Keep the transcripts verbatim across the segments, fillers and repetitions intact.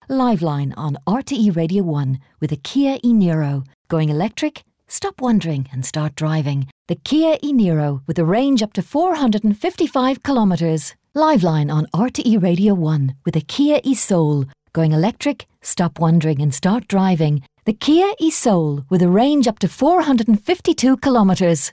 Liveline on R T E Radio one with a Kia e-Niro. Going electric? Stop wondering and start driving. The Kia e-Niro with a range up to four hundred fifty-five kilometres. Liveline on R T E Radio one with a Kia e-Soul. Going electric? Stop wondering and start driving. The Kia e-Soul with a range up to four hundred fifty-two kilometres.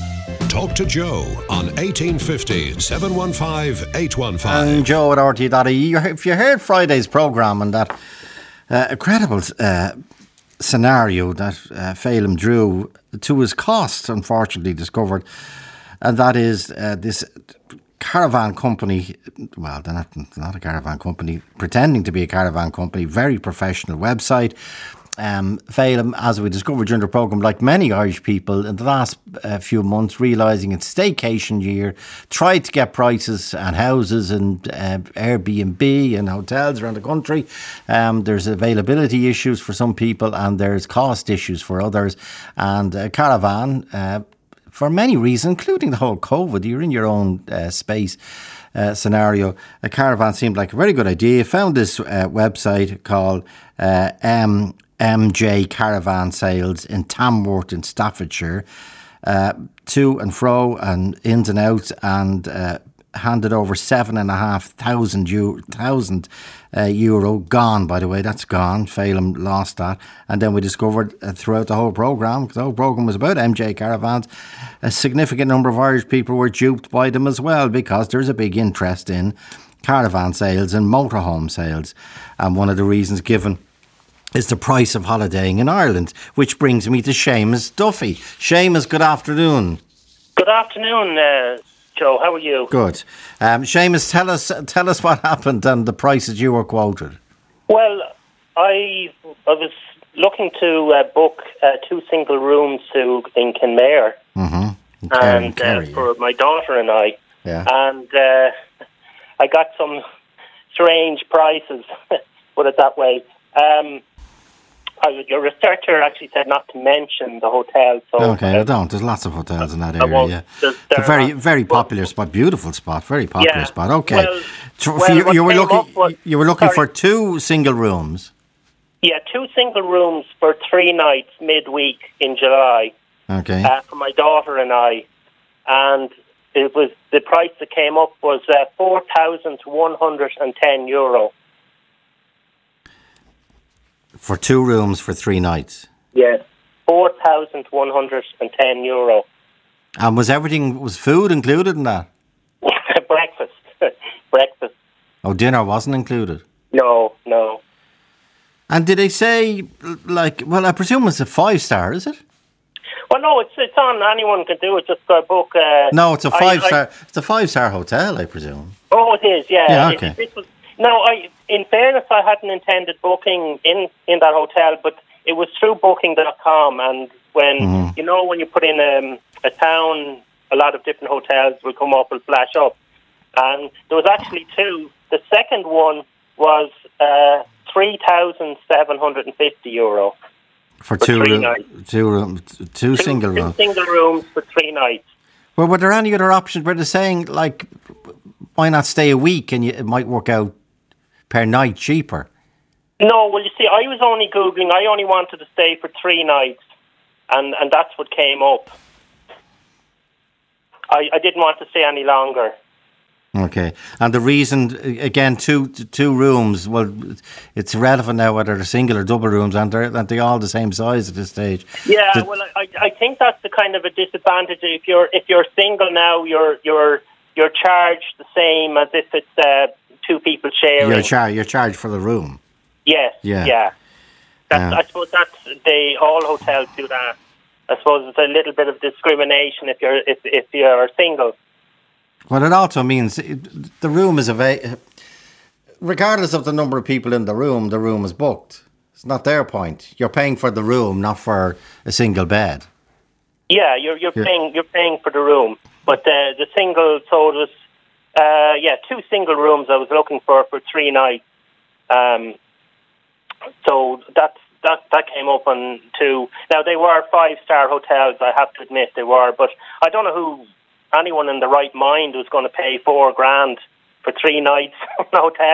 Talk to Joe on eighteen fifty, seven one five, eight one five. And Joe at R T E dot I E. If you heard Friday's programme and that uh, incredible uh, scenario that uh, Phelim drew to his cost, unfortunately discovered, and that is uh, this caravan company, well, they're not, not a caravan company, pretending to be a caravan company, very professional website. Um, Phelim, as we discovered during the programme, like many Irish people in the last uh, few months, realising it's staycation year, tried to get prices and houses and uh, Airbnb and hotels around the country. Um, there's availability issues for some people and there's cost issues for others. And a caravan, uh, for many reasons, including the whole COVID, you're in your own uh, space. Uh, scenario, a caravan seemed like a very good idea. Found this uh, website called uh, M. M J Caravan Sales in Tamworth in Staffordshire, uh, to and fro and ins and outs, and uh, handed over seven and a half thousand euro, thousand uh, euro gone. By the way, that's gone. Phelim lost that, and then we discovered uh, throughout the whole programme, the whole programme was about M J Caravans. A significant number of Irish people were duped by them as well, because there's a big interest in caravan sales and motorhome sales, and one of the reasons given is the price of holidaying in Ireland, which brings me to Seamus Duffy. Seamus, good afternoon. Good afternoon, uh, Joe. How are you? Good. Um, Seamus, tell us tell us what happened and the prices you were quoted. Well, I I was looking to uh, book uh, two single rooms to in Kenmare, mm-hmm. Kerry, and Kerry, uh, for yeah. my daughter and I, yeah. and uh, I got some strange prices. Put it that way. Um, Your researcher actually said not to mention the hotel. So okay, uh, I don't. There's lots of hotels in that area. Yeah. There's, It's a very, are, very popular spot. Beautiful spot. Very popular yeah, spot. Okay. Well, so well, you, you were looking. was, you were looking sorry. for two single rooms. Yeah, two single rooms for three nights midweek in July. Okay. Uh, for my daughter and I, and it was the price that came up was uh, four thousand one hundred and ten euro. For two rooms for three nights. Yes, four thousand one hundred and ten euro. And was everything, was food included in that? Breakfast, breakfast. Oh, dinner wasn't included? No, no. And did they say, like, well, I presume it's a five star, is it? Well, no, it's it's on. Anyone can do it. Just go book. Uh, No, it's a five I, star. I, it's a five star hotel, I presume. Oh, it is. Yeah. Yeah. It- Okay. It, was, no, I. In fairness, I hadn't intended booking in, in that hotel, but it was through booking dot com, and when Mm-hmm. you know when you put in um, a town, a lot of different hotels will come up and flash up, and there was actually two. The second one was uh, three thousand seven hundred and fifty euro For, for two three room, nights. two room, two, Two, single two rooms. single rooms for three nights. Well, were there any other options? Were they saying, like, why not stay a week and you, it might work out per night cheaper? No, well, you see, I was only Googling. I only wanted to stay for three nights, and, and that's what came up. I, I didn't want to stay any longer. Okay. And the reason, again, two two rooms, well, it's irrelevant now whether they're single or double rooms, and they're, aren't they all the same size at this stage? Yeah, The- well, I, I think that's the kind of a disadvantage. If you're if you're single now, you're you're you're charged the same as if it's uh, two people sharing. You're, char- you're charged for the room. Yes, Yeah. yeah. That's, Yeah. I suppose that's they all hotels do that. I suppose it's a little bit of discrimination if you're if if you're single. Well, it also means it, the room is available. Regardless of the number of people in the room, the room is booked. It's not their point. You're paying for the room, not for a single bed. Yeah, you're you're Yeah. paying you're paying for the room, but uh, the single so it was uh, yeah two single rooms I was looking for for three nights. Um, so that's that that came up on two. Now they were five star hotels. I have to admit they were, but I don't know who anyone in the right mind was going to pay four grand for three nights in a hotel.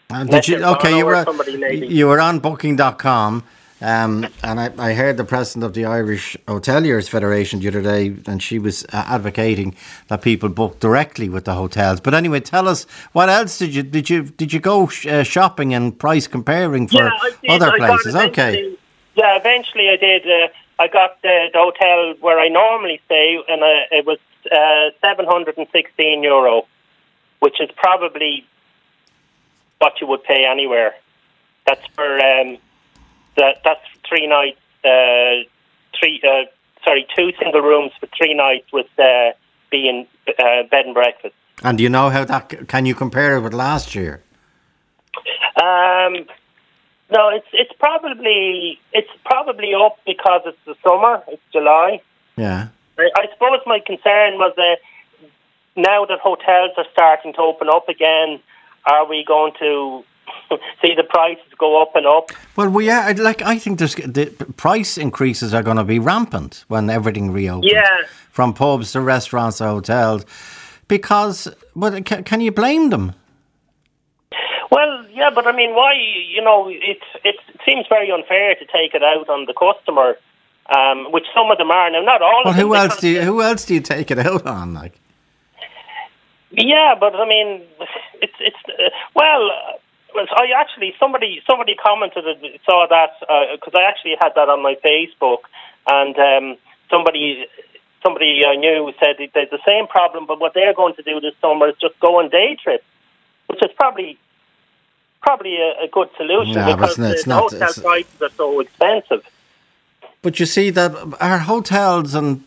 Uh, did you, okay, you were, somebody maybe. you were on booking dot com. Um, and I, I heard the president of the Irish Hoteliers Federation the other day, and she was uh, advocating that people book directly with the hotels. But anyway, tell us, what else did you did you did you go sh- uh, shopping and price comparing for yeah, I did. other I places? Okay. Yeah, eventually I did. Uh, I got the, the hotel where I normally stay, and uh, it was uh, seven hundred and sixteen euro, which is probably what you would pay anywhere. That's for. Um, That that's three nights, uh, three uh, sorry, two single rooms for three nights with uh, being uh, bed and breakfast. And do you know how that? Can you compare it with last year? Um, no, it's it's probably it's probably up because it's the summer. It's July. Yeah. I, I suppose my concern was that now that hotels are starting to open up again, are we going to see the prices go up and up? Well, we are, like, I think there's the price increases are going to be rampant when everything reopens. Yeah. From pubs to restaurants to hotels. Because, but can, can you blame them? Well, yeah, but I mean, why, you know, it, it seems very unfair to take it out on the customer, um, which some of them are. Now, not all well, of them. Who else, do you, who else do you take it out on, like? Yeah, but I mean, it's, it's uh, well... I actually somebody somebody commented saw that because uh, I actually had that on my Facebook, and um, somebody somebody I knew said there's the same problem, but what they're going to do this summer is just go on day trips, which is probably probably a, a good solution yeah, because but it's the, not, the hotel it's, prices are so expensive. But you see that our hotels, and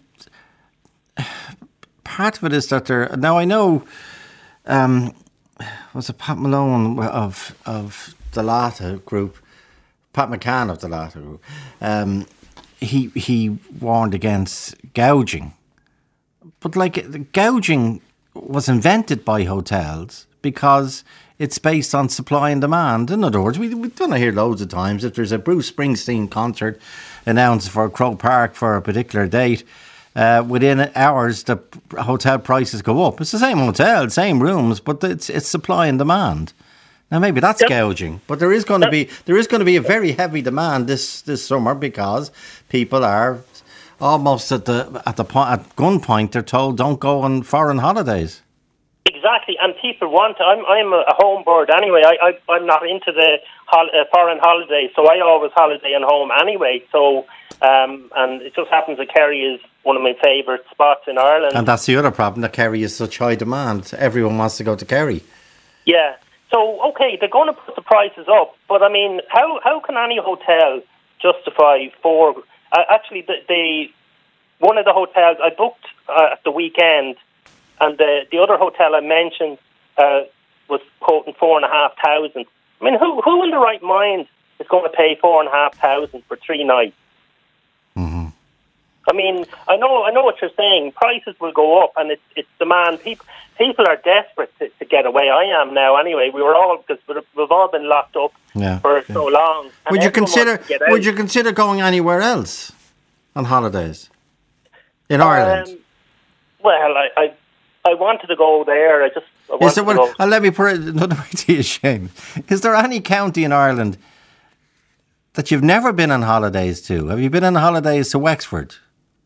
part of it is that they're now I know. Um, was it Pat Malone of of the Lata Group, Pat McCann of the Lata Group? Um, he he warned against gouging, but like gouging was invented by hotels because it's based on supply and demand. In other words, we we've done it here loads of times. If there's a Bruce Springsteen concert announced for Croke Park for a particular date, Uh, within hours, the hotel prices go up. It's the same hotel, same rooms, but it's it's supply and demand. Now maybe that's yep. gouging, but there is going to be there is going to be a very heavy demand this, this summer because people are almost at the at the point, at gunpoint. They're told don't go on foreign holidays. Exactly, and people want. I'm I'm a home bird anyway. I, I I'm not into the hol- uh, foreign holidays, so I always holiday at home anyway. So um, and it just happens that Kerry is one of my favourite spots in Ireland. And that's the other problem, that Kerry is such high demand. Everyone wants to go to Kerry. Yeah. So, okay, they're going to put the prices up, but I mean, how how can any hotel justify four... Uh, actually, the, the one of the hotels I booked uh, at the weekend, and the, the other hotel I mentioned uh, was quoting four and a half thousand. I mean, who who in the right mind is going to pay four and a half thousand for three nights? Mm-hmm. I mean, I know, I know what you're saying. Prices will go up, and it's it's demand. People, people are desperate to, to get away. I am now, anyway. We were all because we've all been locked up yeah, for yeah. so long. Would you consider? Would you consider going anywhere else on holidays in um, Ireland? Well, I, I I wanted to go there. I just I wanted Is there, to well, go. uh, let me put it another way to you, Shane. Is there any county in Ireland that you've never been on holidays to? Have you been on holidays to Wexford?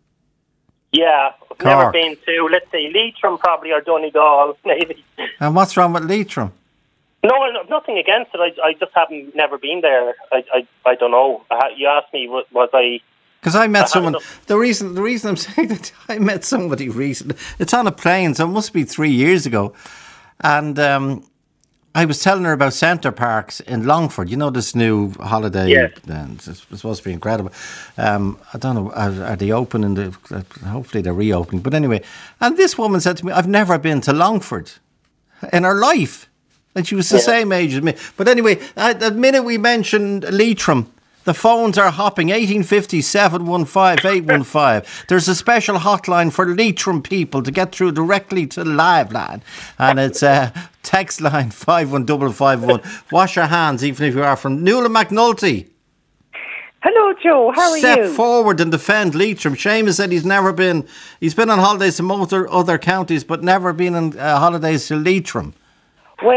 Yeah, I've Cork. never been to, let's say, Leitrim probably, or Donegal, maybe. And what's wrong with Leitrim? No, no nothing against it. I, I just haven't never been there. I, I, I don't know. I, you asked me, was, was I... Because I met I someone... The reason the reason I'm saying that, I met somebody recently. It's on a plane, so it must be three years ago. And um, I was telling her about Centre Parks in Longford. You know, this new holiday. Yeah. Uh, it's, it's supposed to be incredible. Um, I don't know, are, are they open? In the, hopefully they're reopening. But anyway, and this woman said to me, I've never been to Longford in her life. And she was the yeah. same age as me. But anyway, at the minute we mentioned Leitrim, the phones are hopping, eighteen fifty, seven one five, eight one five. There's a special hotline for Leitrim people to get through directly to the live line. And it's a text line five one five five one. Wash your hands, even if you are from Nuala McNulty. Hello, Joe. How are Step you? Step forward and defend Leitrim. Seamus said he's never been, he's been on holidays to other, other counties, but never been on uh, holidays to Leitrim. Well,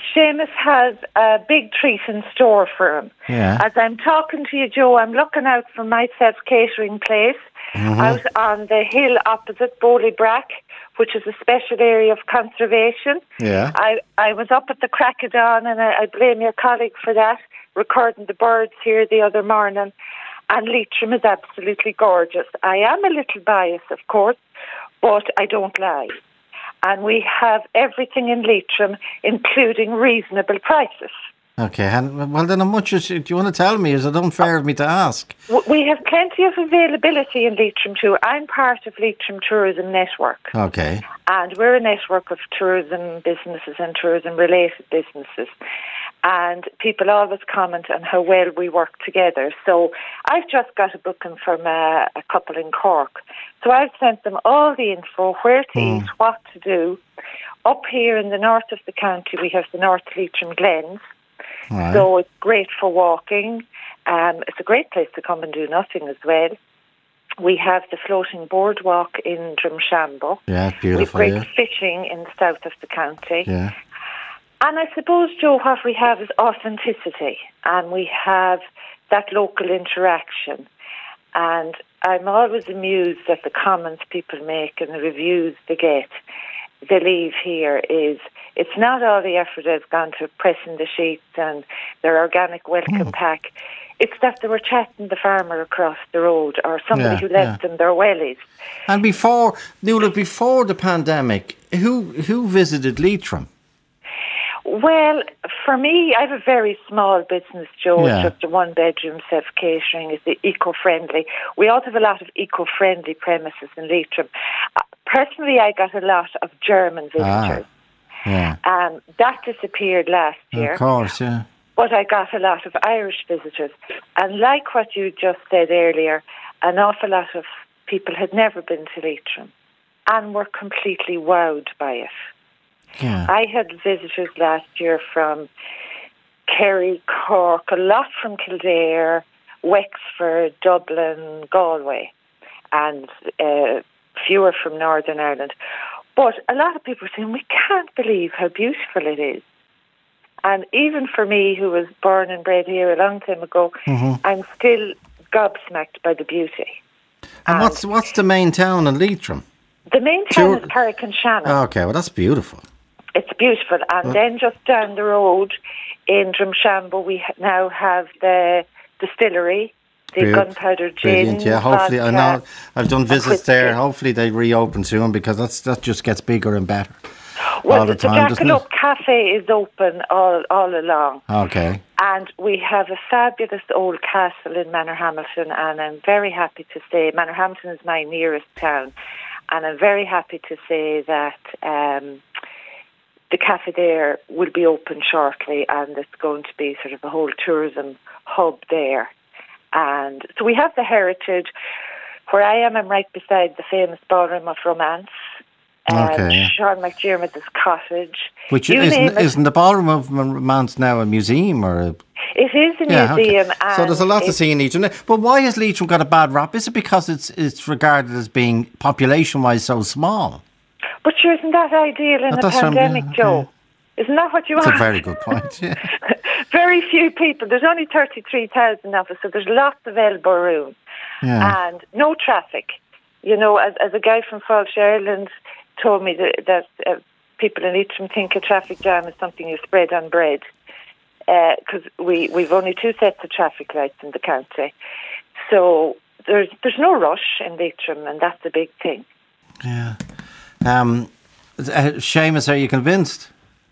Seamus has a big treat in store for him. Yeah. As I'm talking to you, Joe, I'm looking out for myself catering place Mm-hmm. out on the hill opposite Bowleybrack, which is a special area of conservation. Yeah. I, I was up at the crack of dawn, and I, I blame your colleague for that, recording the birds here the other morning. And Leitrim is absolutely gorgeous. I am a little biased, of course, but I don't lie. And we have everything in Leitrim, including reasonable prices. Okay, and well then how much is, do you want to tell me? Is it unfair of me to ask? We have plenty of availability in Leitrim too. I'm part of Leitrim Tourism Network. Okay. And we're a network of tourism businesses and tourism related businesses. And people always comment on how well we work together. So I've just got a booking from a, a couple in Cork. So I've sent them all the info, where to Mm. eat, what to do. Up here in the north of the county, we have the North Leitrim Glens. Right. So it's great for walking. Um, it's a great place to come and do nothing as well. We have the floating boardwalk in Drumshanbo. Yeah, We've beautiful. great Yeah. fishing in the south of the county. Yeah. And I suppose, Joe, what we have is authenticity, and we have that local interaction. And I'm always amused at the comments people make and the reviews they get. They leave here is, it's not all the effort that's gone to pressing the sheets and their organic welcome Mm. pack. It's that they were chatting the farmer across the road or somebody Yeah, who left yeah. them their wellies. And before, Nuala, before the pandemic, who who visited Leitrim? Well, for me, I have a very small business, Joe. Yeah. It's just a one-bedroom self-catering. It's eco-friendly. We also have a lot of eco-friendly premises in Leitrim. Uh, personally, I got a lot of German visitors. Ah, yeah. Um, that disappeared last year. Of course, yeah. But I got a lot of Irish visitors. And like what you just said earlier, an awful lot of people had never been to Leitrim and were completely wowed by it. Yeah. I had visitors last year from Kerry, Cork, a lot from Kildare, Wexford, Dublin, Galway, and uh, fewer from Northern Ireland. But a lot of people are saying, we can't believe how beautiful it is. And even for me, who was born and bred here a long time ago, Mm-hmm. I'm still gobsmacked by the beauty. And what's what's the main town in Leitrim? The main town Sure. is Carrick-on-Shannon. Okay, well that's beautiful. It's beautiful. And then just down the road in Drumshanbo, we ha- now have the distillery, the Brilliant. gunpowder gin. Brilliant, yeah. Hopefully, I know vodka. I've done visits whiskey. there. Hopefully, they reopen soon because that's that just gets bigger and better Well, all the the time, doesn't Jackalope it? Cafe is open all, all along. Okay. And we have a fabulous old castle in Manorhamilton, and I'm very happy to say, Manorhamilton is my nearest town, and I'm very happy to say that um, the cafe there will be open shortly, and it's going to be sort of a whole tourism hub there. And so we have the heritage. Where I am, I'm right beside the famous Ballroom of Romance. Um, Okay. Sean McDermott's cottage. Which You name isn't, it. isn't the Ballroom of Romance now a museum or a... It is a Yeah, okay. museum. So there's a and lot to it's- see in Leitrim. But why has Leitrim got a bad rap? Is it because it's it's regarded as being population-wise so small? But sure, isn't that ideal in But a that's what I'm- pandemic, yeah, Joe? okay. Isn't that what you That's want? a very good point. Yeah. Very few people. There's only thirty-three thousand of us, so there's lots of elbow room. Yeah. And no traffic. You know, as, as a guy from Falsh, Ireland told me that, that uh, people in Leitrim think a traffic jam is something you spread on bread. Because uh, we, we've only two sets of traffic lights in the county. So there's there's no rush in Leitrim, and that's a big thing. Yeah. Um, uh, Seamus, are you convinced?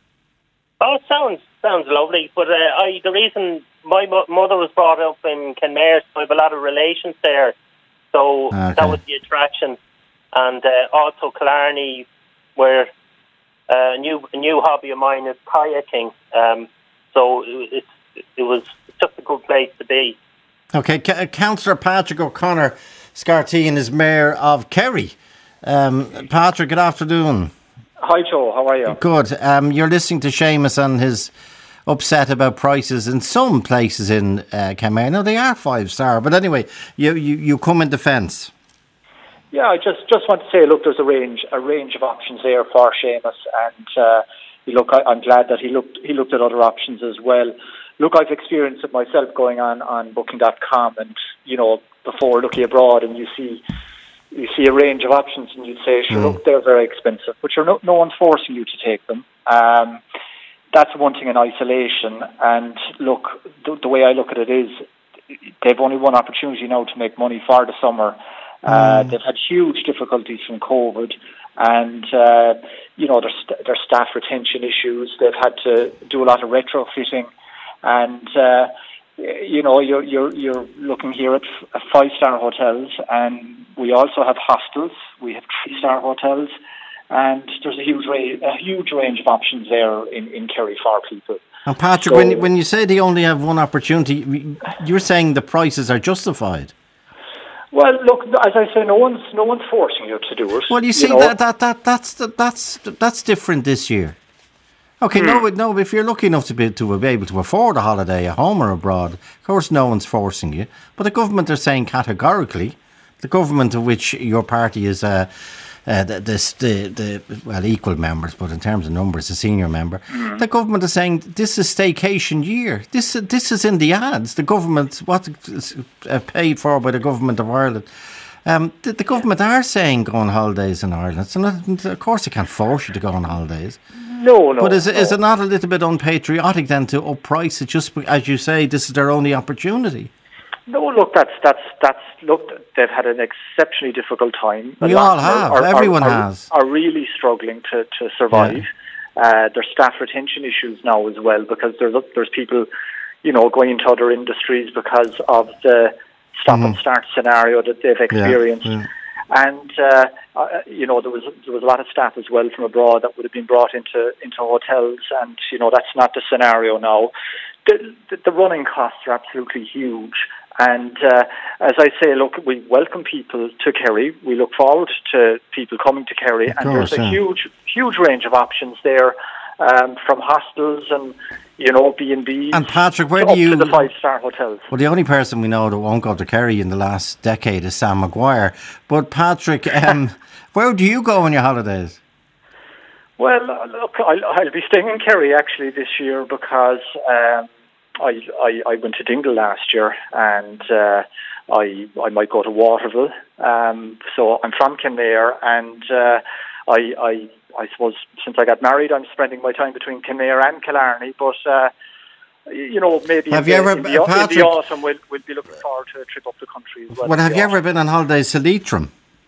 Oh, it sounds sounds lovely. But uh, I the reason my mo- mother was brought up in Kenmare, so I have a lot of relations there. So Okay. that was the attraction. And uh, also Killarney, where uh, a new a new hobby of mine is kayaking. Um, so it, it, it was just a good place to be. Okay, C- Councillor Patrick O'Connor Scarteen is Mayor of Kerry. Um, Patrick, good afternoon. Hi, Joe. How are you? Good. Um, you're listening to Seamus and his upset about prices in some places in uh, Kenmare. Now, they are five-star, but anyway, you, you, you come in defence. Yeah, I just, just want to say, look, there's a range a range of options there for Seamus, and uh, look, I, I'm glad that he looked he looked at other options as well. Look, I've experienced it myself going on on booking dot com, and you know, before looking abroad, and you see you see a range of options, and you'd say, sure, mm. look, they're very expensive, but you're no, no one's forcing you to take them. Um, that's one thing in isolation. And look, the, the way I look at it is, they've only one opportunity now to make money for the summer. Uh, mm. They've had huge difficulties from COVID, and uh, you know, there's there's staff retention issues. They've had to do a lot of retrofitting, and uh, you know, you're you're you're looking here at f- five-star hotels, and we also have hostels. We have three-star hotels, and there's a huge ra- a huge range of options there in, in Kerry for people. And Patrick, so, when when you say they only have one opportunity, you're saying the prices are justified. Well, look, as I say, no one's no one's forcing you to do it. Well, you see, you know? that, that that that's that's that's different this year. Okay, hmm. no, no. If you're lucky enough to be to be able to afford a holiday at home or abroad, of course, no one's forcing you. But the government are saying categorically, the government of which your party is uh, uh, the, the the the well equal members, but in terms of numbers, a senior member. Hmm. The government is saying this is staycation year. This this is in the ads. The government what is uh, paid for by the government of Ireland. Um, the, the government are saying go on holidays in Ireland. So not, of course, they can't force you to go on holidays. No, no. But is, no. is it not a little bit unpatriotic then to up price it just as you say this is their only opportunity? No, look, that's that's that's look. They've had an exceptionally difficult time. We all have. Are, Everyone are, has. Are really struggling to, to survive. Yeah. Uh, there's staff retention issues now as well, because there's there's people, you know, going into other industries because of the stop mm. and start scenario that they've experienced. Yeah. Yeah. And uh, uh, you know, there was there was a lot of staff as well from abroad that would have been brought into into hotels, and you know, that's not the scenario now. The, the, the running costs are absolutely huge. And uh, as I say, look, we welcome people to Kerry. We look forward to people coming to Kerry, of and course, there's a yeah. huge, huge range of options there, um, from hostels and you know B and B's. And Patrick, where to do you? To the five-star hotels. Well, the only person we know that won't go to Kerry in the last decade is Sam Maguire. But Patrick, um, where do you go on your holidays? Well, look, I'll, I'll be staying in Kerry actually this year because. Um, I, I, I went to Dingle last year, and uh, I I might go to Waterville. Um, so I'm from Kinnair, and uh, I, I I suppose since I got married, I'm spending my time between Kinnair and Killarney. But uh, you know, maybe have in, you the, ever, in, the, Patrick, in the autumn we'll, we'll be looking forward to a trip up the country as well. Well, have you autumn. ever been on holidays to Leitrim?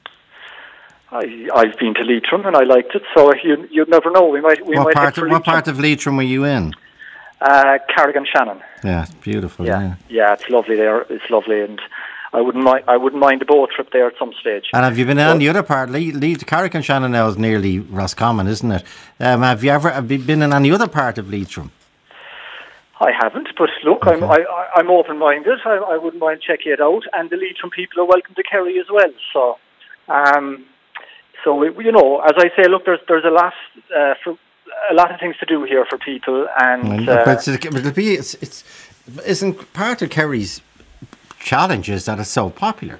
I, I've been to Leitrim and I liked it. So you you'd never know. We might we what might. Part of, what part of Leitrim were you in? Uh, Carrigan Shannon. Yeah, it's beautiful. Yeah. yeah, yeah, it's lovely there. It's lovely, and I wouldn't mind. I wouldn't mind a boat trip there at some stage. And have you been so, on the other part? Le- Le- Carrigan Shannon now is nearly Roscommon, isn't it? Um, have you ever have you been in any other part of Leitrim? I haven't, but look, okay. I'm I, I'm open-minded. I, I wouldn't mind checking it out, and the Leitrim people are welcome to Kerry as well. So, um, so we, you know, as I say, look, there's there's a lot uh, for. A lot of things to do here for people, and uh, but it's, it'll be it's, it's isn't part of Kerry's challenge is that it's so popular,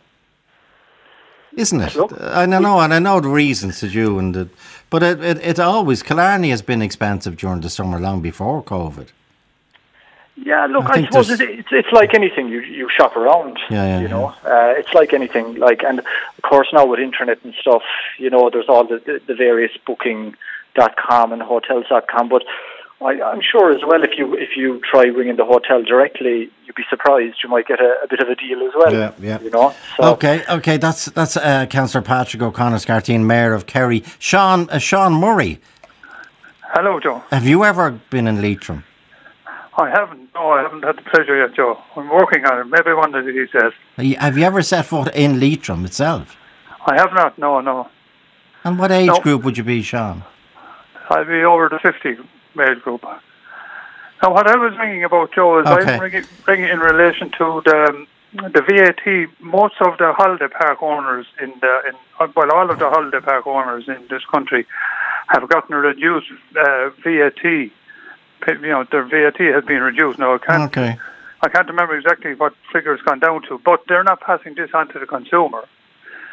isn't it? Look, I know, and I know the reasons to do, and the, but it, it it always Killarney has been expensive during the summer, long before COVID. Yeah, look, I, I suppose it, it's it's like anything. You you shop around, yeah, yeah, you know. Yeah. Uh, it's like anything, like, and of course now with internet and stuff, you know, there's all the the, the various booking. Dot com and hotels dot com, but I, I'm sure as well if you if you try ringing the hotel directly, you'd be surprised. You might get a, a bit of a deal as well. Yeah, yeah. You know. So. Okay, okay. That's that's uh, Councillor Patrick O'Connor Scarteen, Mayor of Kerry. Sean uh, Sean Murray. Hello, Joe. Have you ever been in Leitrim? I haven't. No, I haven't had the pleasure yet, Joe. I'm working on it. Maybe one of these days. Have you ever set foot in Leitrim itself? I have not. No, no. And what age no. group would you be, Sean? I'll be over the fifty male group. Now, what I was ringing about, Joe, is okay. I'm ringing, ringing in relation to the the V A T. Most of the holiday park owners in the in well, all of the holiday park owners in this country have gotten a reduced uh, V A T. You know, their V A T has been reduced. Now, I can't okay. I can't remember exactly what figure it's gone down to, but they're not passing this on to the consumer.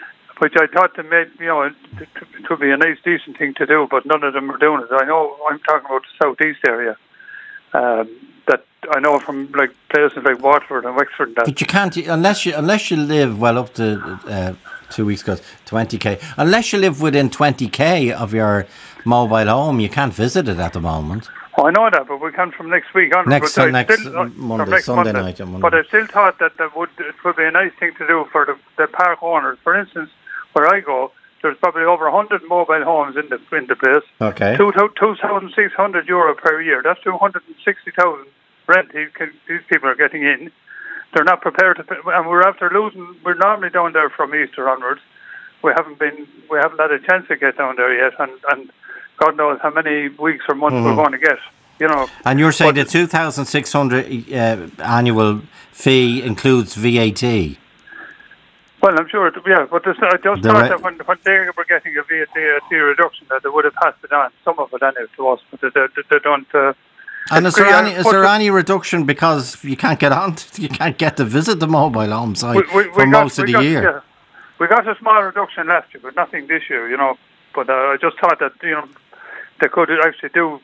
which I thought to make, you know, it, it, it would be a nice, decent thing to do, but none of them are doing it. I know, I'm talking about the southeast area, um, that I know from like places like Waterford and Wexford and that. But you can't, unless you unless you live, well, up to uh, two weeks ago, twenty k, unless you live within twenty k of your mobile home, you can't visit it at the moment. Oh, I know that, but we can from next week on. Next, but next still, uh, Monday, next Sunday Monday. night. On Monday. But I still thought that, that would it would be a nice thing to do for the, the park owners. For instance, where I go, there's probably over one hundred mobile homes in the in the place. Okay. two thousand six hundred euro per year. That's two hundred sixty thousand rent these, these people are getting in. They're not prepared to pay, and we're after losing. We're normally down there from Easter onwards. We haven't been. We haven't had a chance to get down there yet, and, and God knows how many weeks or months mm-hmm. we're going to get. You know. And you're saying the two thousand six hundred uh, annual fee includes V A T. Well, I'm sure, it, yeah, but this, I just the thought re- that when, when they were getting a V A T reduction, that they would have passed it on, some of it anyway, to us, but they, they, they don't. Uh, and is there any is there any reduction because you can't get on, to, you can't get to visit the mobile home site we, we, we for got, most of the got, year? Yeah. We got a small reduction last year, but nothing this year, you know. But uh, I just thought that, you know, they could actually do,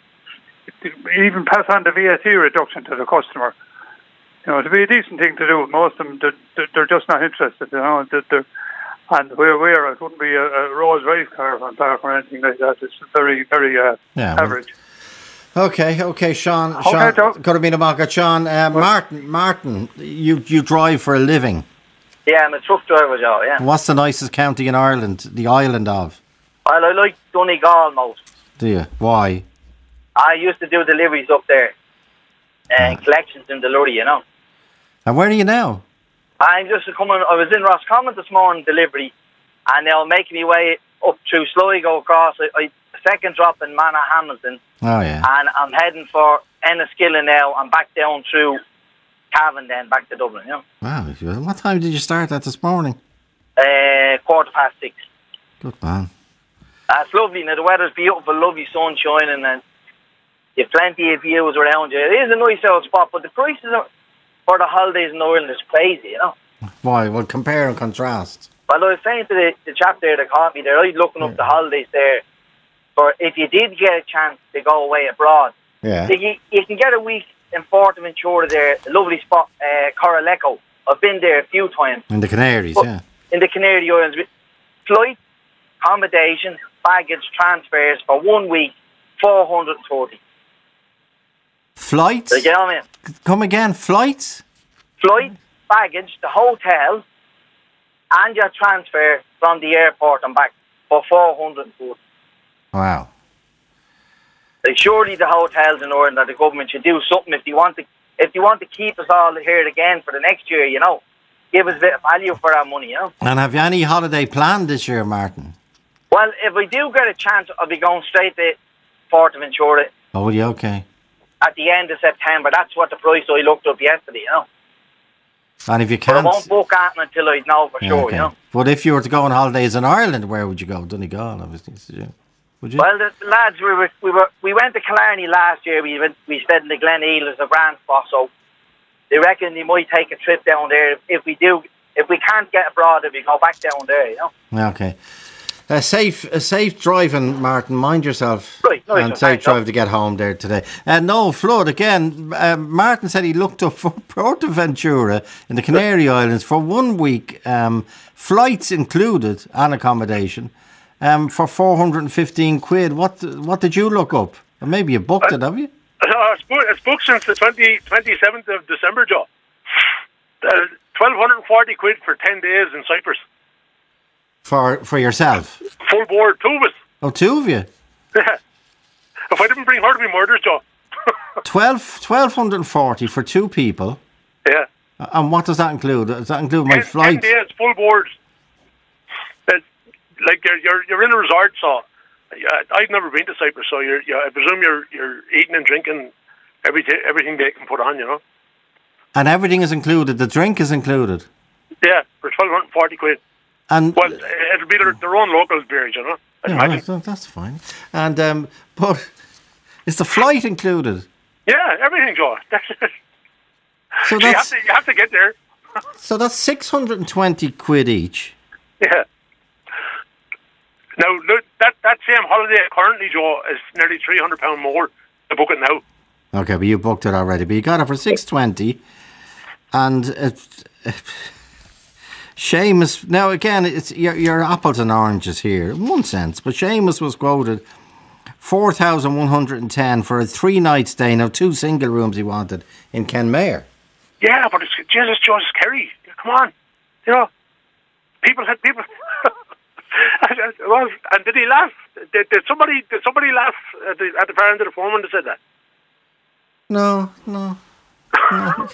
even pass on the V A T reduction to the customer. You know, it'd be a decent thing to do. Most of them, they're, they're just not interested, you know. They're, and where we are, it wouldn't be a, a Rolls Royce car on park or anything like that. It's very, very uh, yeah, average. Well, okay, okay, Sean. Okay, Sean, Joe. could have been a market. Sean, uh, Martin, Martin, you you drive for a living. Yeah, I'm a truck driver, Joe. Yeah. What's the nicest county in Ireland? The island of? Well, I like Donegal most. Do you? Why? I used to do deliveries up there, and uh, collections in the lorry, you know. And where are you now? I'm just coming. I was in Roscommon this morning, delivery, and they'll make me way up through Sligo across. I, I second drop in Manor Hamilton. Oh yeah. And I'm heading for Enniskillen now. I'm back down through Cavan, then back to Dublin. You know. Wow. What time did you start that this morning? Uh, quarter past six. Good man. That's lovely. Now the weather's beautiful, lovely sun shining, and you've plenty of views around you. It is a nice old spot, but the prices are, for the holidays in Ireland is crazy, you know. Why? Well, compare and contrast. Well, I was saying to the, the chap there that caught me there, I was looking up yeah. the holidays there. For if you did get a chance to go away abroad, yeah, you, you can get a week in Forteventura there, a lovely spot, uh, Coraleco. I've been there a few times. In the Canaries, but yeah. In the Canary Islands. Flight, accommodation, baggage, transfers for one week, four hundred forty. Flights? So, you know what I mean? Come again, flights? Flight, baggage, the hotel, and your transfer from the airport and back for four hundred forty. Wow. Like, surely the hotels in Ireland and the government should do something if you want to if you want to keep us all here again for the next year, you know. Give us a bit of value for our money, you know. And have you any holiday planned this year, Martin? Well, if we do get a chance, I'll be going straight to Forteventura. Oh, yeah, okay. At the end of September. That's what the price I looked up yesterday, you know. And if you can't... But I won't book at until I know for yeah, sure, okay. you know. But if you were to go on holidays in Ireland, where would you go? Donegal, obviously. Would you? Well, the lads, we were we were we went to Killarney last year. We went we stayed in the Glen Eel as a grand spot, so they reckon they might take a trip down there. If, if we do, if we can't get abroad, if we go back down there, you know. Okay. Uh, safe, uh, safe driving, Martin. Mind yourself. Right, no, and safe drive to get home there today. Uh, no, Flood, again, uh, Martin said he looked up for Portaventura in the Canary Islands for one week, um, flights included and accommodation, um, for four hundred fifteen quid. What what did you look up? Or maybe you booked uh, it, have you? Uh, it's, booked, it's booked since the twenty, twenty-seventh of December, Joe. Uh, twelve forty quid for ten days in Cyprus. For for yourself? Full board, two of us. Oh, two of you? Yeah. If I didn't bring her to be murdered, Joe. twelve, twelve forty for two people? Yeah. And what does that include? Does that include my ten, flight? ten days, full board. It's like you're, you're you're in a resort, so I've never been to Cyprus, so you're, you're I presume you're you're eating and drinking every t- everything they can put on, you know. And everything is included. The drink is included. Yeah, for twelve forty quid. And well, it'll be their, their own local beers, you know. Yeah, well, that's fine. And um, but is the flight included? Yeah, everything, Joe. That's it. So, so you, have to, you have to get there. So that's six hundred and twenty quid each. Yeah. Now, look, that, that same holiday currently, Joe, is nearly three hundred pounds more to book it now. Okay, but you booked it already. But you got it for six twenty, and it's, Seamus. Now again, it's your, your apples and oranges here in one sense. But Seamus was quoted four thousand one hundred and ten for a three night stay. Now two single rooms he wanted in Kenmare. Yeah, but it's Jesus, Joe, it's Kerry. Come on, you know, people had people. Well, and did he laugh? Did, did somebody did somebody laugh at the, at the far end of the phone when they said that? No, no. no.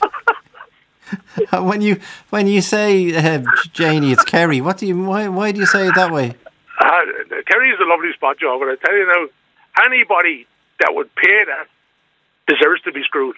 when you when you say uh, Janie, it's Kerry. What do you why why do you say it that way? Uh, Kerry is a lovely spot, Joe. But I tell you now, anybody that would pay that deserves to be screwed.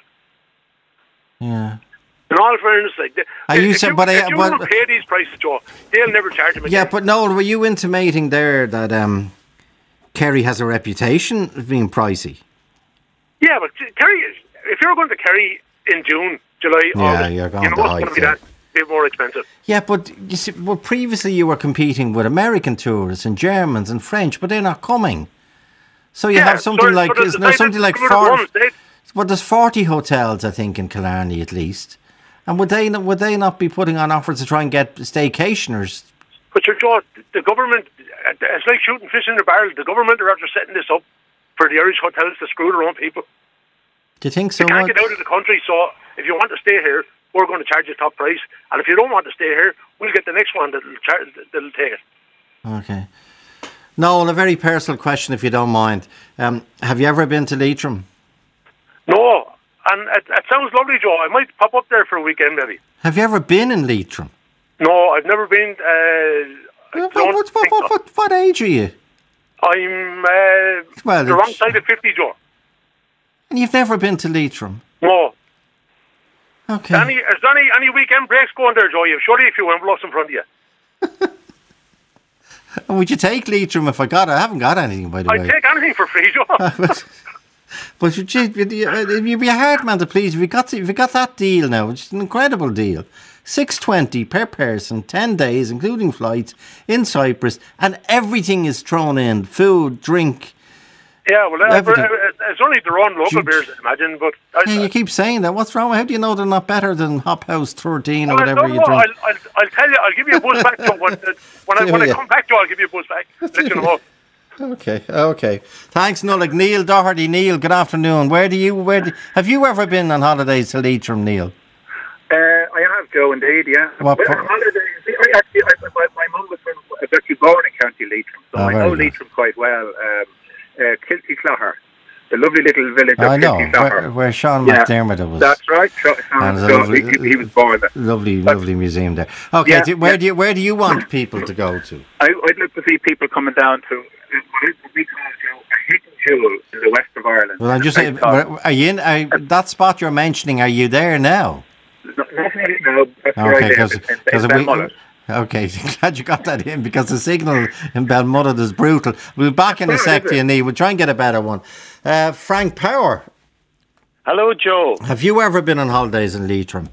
Yeah. In all fairness, like, Are you if, saying, you, but if I, you but, don't pay these prices, Joe, they'll never charge them again. Yeah, but Noel, were you intimating there that um, Kerry has a reputation of being pricey? Yeah, but Kerry, if you're going to Kerry in June, July, yeah, August, you're going you know to it's hike, going to be yeah. that bit more expensive. Yeah, but you see, well, previously you were competing with American tourists and Germans and French, but they're not coming. So you yeah, have something so, like so isn't there something like forty? forty? Well, there's forty hotels, I think, in Killarney at least. And would they would they not be putting on offers to try and get staycationers? But your Joe, the government, it's like shooting fish in the barrel. The government are after setting this up for the Irish hotels to screw their own people. Do you think so? You can't what? get out of the country, so if you want to stay here, we're going to charge you top price. And if you don't want to stay here, we'll get the next one that'll, char- that'll take it. Okay. Noel, a very personal question, if you don't mind. Um, have you ever been to Leitrim? No. And it, it sounds lovely, Joe. I might pop up there for a weekend, maybe. Have you ever been in Leitrim? No, I've never been. Uh, what, what, what, what, what, what age are you? I'm uh, well, the wrong side of fifty, Joe. And you've never been to Leitrim? No. Okay. Any, is there any, any weekend breaks going there, Joe? You've surely a few envelopes in front of you. And would you take Leitrim if I got it? I haven't got anything, by the I'd way. I'd take anything for free, Joe. But you'd, you'd, you'd be a hard man to please if you got if you got that deal now. It's an incredible deal. Six twenty per person, ten days, including flights in Cyprus, and everything is thrown in: food, drink. Yeah, well, uh, it's only their own local beers, I imagine. But I, yeah, you keep saying that. What's wrong? How do you know they're not better than Hop House thirteen or well, whatever no, you no, drink? I'll, I'll, I'll tell you. I'll give you a buzz back. Joe, when when, I, when I come back, Joe, I'll give you a buzz back. Let you know. Okay, okay. Thanks, Noel. Neil Doherty. Neil, good afternoon. Where do you, where do, have you ever been on holidays to Leitrim, Neil? Uh, I have, Joe, indeed, yeah. What well, part? Holidays, I actually, I, my, my mum was from, was actually born in County Leitrim, so Oh, I very know good. Leitrim quite well. Um, uh, Kilty Clogher, the lovely little village of I know, Kilty Clogher. where, where Sean Yeah, McDermott was. That's right. Sean, And Sean, there's a lovely, he, he was born there. Lovely, But- lovely museum there. Okay, Yeah, do, where yeah. do you where do you want people to go to? I, I'd like to see people coming down to uh, what we call, Joe, a hidden jewel in the west of Ireland. Well, I'm just I saying, thought- are you in are, that spot you're mentioning? Are you there now? Not really, no. That's where I Okay, live, because in, in Belmullet. okay, glad you got that in because the signal in Belmullet is brutal. We'll be back in a sec to you, Neil. We'll try and get a better one. Uh, Frank Power. Hello, Joe. Have you ever been on holidays in Leitrim?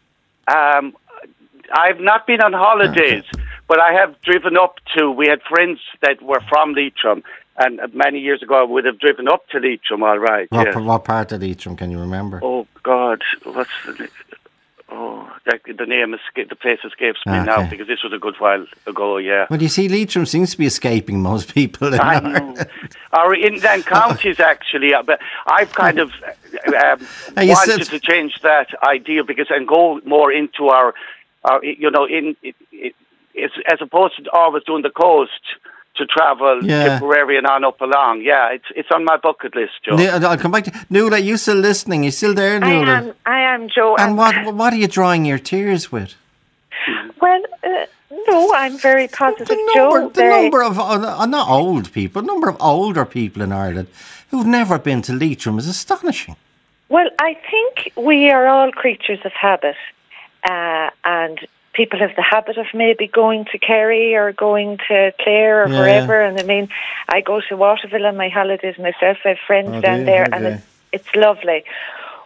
Um, I've not been on holidays, Okay. but I have driven up to. We had friends that were from Leitrim, and many years ago I would have driven up to Leitrim. All right. What, Yeah. what part of Leitrim can you remember? Oh God, what's the? Oh, that, the name esca- the place escapes me now Okay. because this was a good while ago. Yeah. Well, you see, Leitrim seems to be escaping most people. In I Ireland. know. Our inland counties, actually, uh, but I've kind of um, Now, you wanted said- to change that idea because and go more into our, our you know, in it, it, it's, as opposed to always doing the coast to travel Yeah. Tipperary and on up along. Yeah, it's it's on my bucket list, Joe. Neil, I'll come back to Nuala. Are you still listening? You still there, I Nuala? am, I am, Joe. And what what are you drying your tears with? Well, uh, no, I'm very positive, The Joe. number, the They- number of uh, not old people, the number of older people in Ireland who've never been to Leitrim is astonishing. Well, I think we are all creatures of habit, uh, and people have the habit of maybe going to Kerry or going to Clare or Yeah. wherever. And I mean, I go to Waterville on my holidays myself. I have friends Oh, down do you? there, and Okay. it's, it's lovely.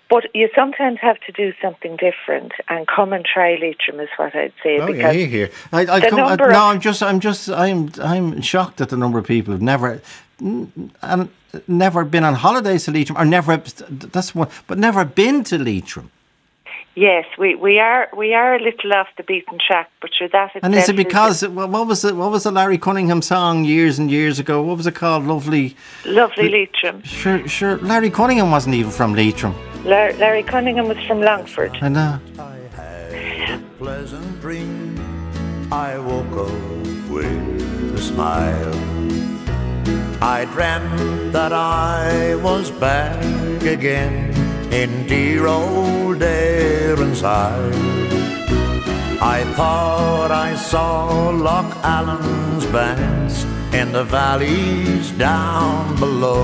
But you sometimes have to do something different and come and try Leitrim is what I'd say. Oh because yeah, here, here. I, I the come, I, number no, of- I'm just, I'm just, I'm, I'm shocked at the number of people who've never, n- and never been on holidays to Leitrim, or never. That's one, but never been to Leitrim. Yes, we, we are we are a little off the beaten track, but sure that. And is it itself because what what was it? What was the Larry Cunningham song years and years ago? What was it called? Lovely, lovely Leitrim. Sure, sure. Larry Cunningham wasn't even from Leitrim. Lar- Larry Cunningham was from Longford. I know. Pleasant dream, I woke up with a smile. I dreamt that I was back again in dear old Ayrenside. I thought I saw Loch Allen's banks in the valleys down below.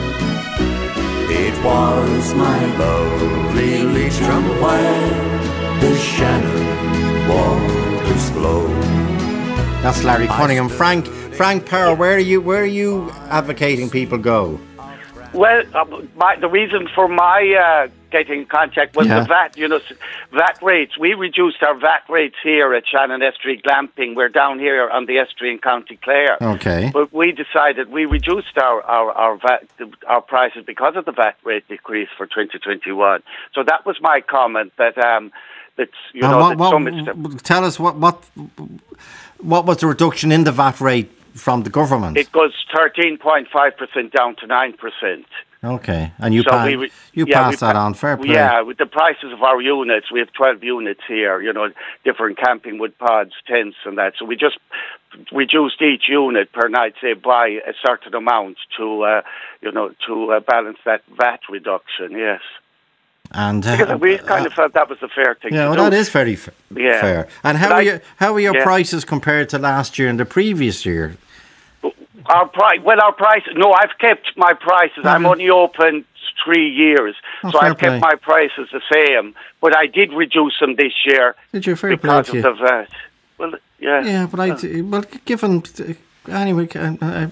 It was my lovely Leitrim where the Shannon waters flow. That's Larry Cunningham. Frank, Frank Power, where are you? Where are you advocating people go? Well, uh, my, the reason for my uh, getting in contact was Yeah. the V A T, you know, s- V A T rates. We reduced our V A T rates here at Shannon Estuary Glamping. We're down here on the estuary in County Clare. Okay. But we decided we reduced our our our, V A T, our prices because of the V A T rate decrease for twenty twenty-one. So that was my comment that um that you And know what, that what- some extent- tell us what what what was the reduction in the V A T rate from the government? it goes thirteen point five percent down to nine percent. Okay, and you So pa- we re- you yeah, passed we that pa- on. Fair play. Yeah, with the prices of our units, we have twelve units here, you know, different camping with pods, tents and that. So we just reduced each unit per night, say, by a certain amount to, uh, you know, to uh, balance that V A T reduction, yes. And uh, Because we kind of felt that was the fair thing yeah, to well, do. that is very f- Yeah. fair. And how But are I- you, how are your yeah. prices compared to last year and the previous year? Our price, well, our price. No, I've kept my prices. I'm Mhm. only open three years, Oh, so fair I've play. kept my prices the same. But I did reduce them this year Did you? Fair play because to of you. the V A T. Well, yeah. Yeah, but I well, given anyway, I,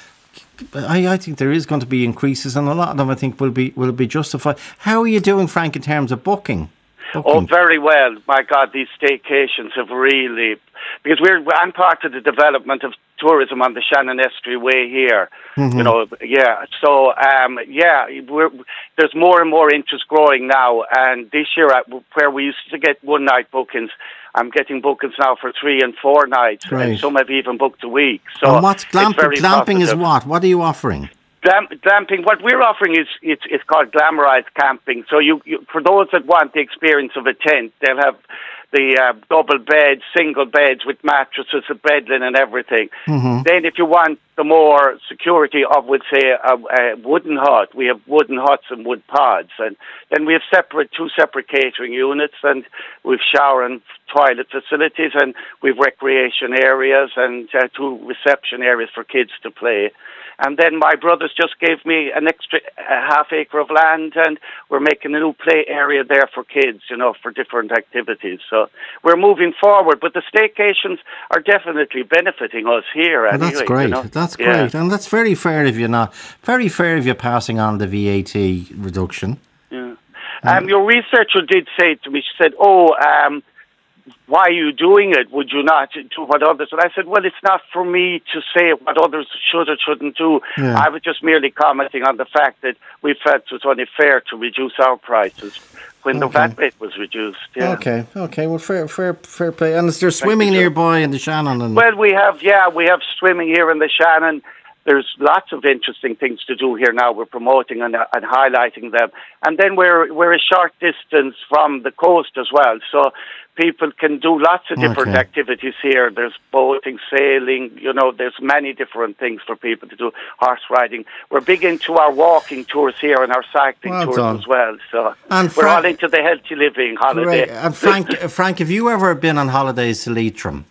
I I think there is going to be increases, and a lot of them I think will be will be justified. How are you doing, Frank, in terms of booking? Oh, Booking. very well. My God, these staycations have really, because we're I'm part of the development of tourism on the Shannon Estuary Way here. Mhm. You know, yeah. So, um, yeah, we're, there's more and more interest growing now. And this year, uh, where we used to get one night bookings, I'm getting bookings now for three and four nights, Right. and some have even booked a week. So, and what's it's glamping? very Glamping is positive. what? What are you offering? Glam, glamping. What we're offering is it's it's called glamorized camping. So you, you for those that want the experience of a tent, they'll have the uh, double beds, single beds with mattresses, a bed linen, and everything. Mhm. Then, if you want the more security of, would say, a, a wooden hut, we have wooden huts and wood pods, and then we have separate two separate catering units, and we've shower and toilet facilities, and we've recreation areas and uh, two reception areas for kids to play. And then my brothers just gave me an extra uh, half acre of land, and we're making a new play area there for kids, you know, for different activities. So we're moving forward, but the staycations are definitely benefiting us here. Well, anyway, that's great. You know? That's Yeah. great, and that's very fair if you're not very fair if you're passing on the V A T reduction. Yeah. Um, your researcher did say to me, she said, "Oh, um, why are you doing it? Would you not do what others?" And I said, "Well, it's not for me to say what others should or shouldn't do. Yeah. I was just merely commenting on the fact that we felt it was only fair to reduce our prices when the V A T rate was reduced." Yeah. Okay, okay. Well, fair, fair, fair play. And is there swimming nearby in the Shannon? And Well, we have, yeah, we have swimming here in the Shannon. There's lots of interesting things to do here now. We're promoting and, uh, and highlighting them. And then we're we're a short distance from the coast as well. So people can do lots of different Okay. activities here. There's boating, sailing, you know, there's many different things for people to do. Horse riding. We're big into our walking tours here and our cycling Well tours done. as well. So And we're Fra- all into the healthy living holiday. Great. And Frank, uh, Frank, have you ever been on holidays to Leitrim?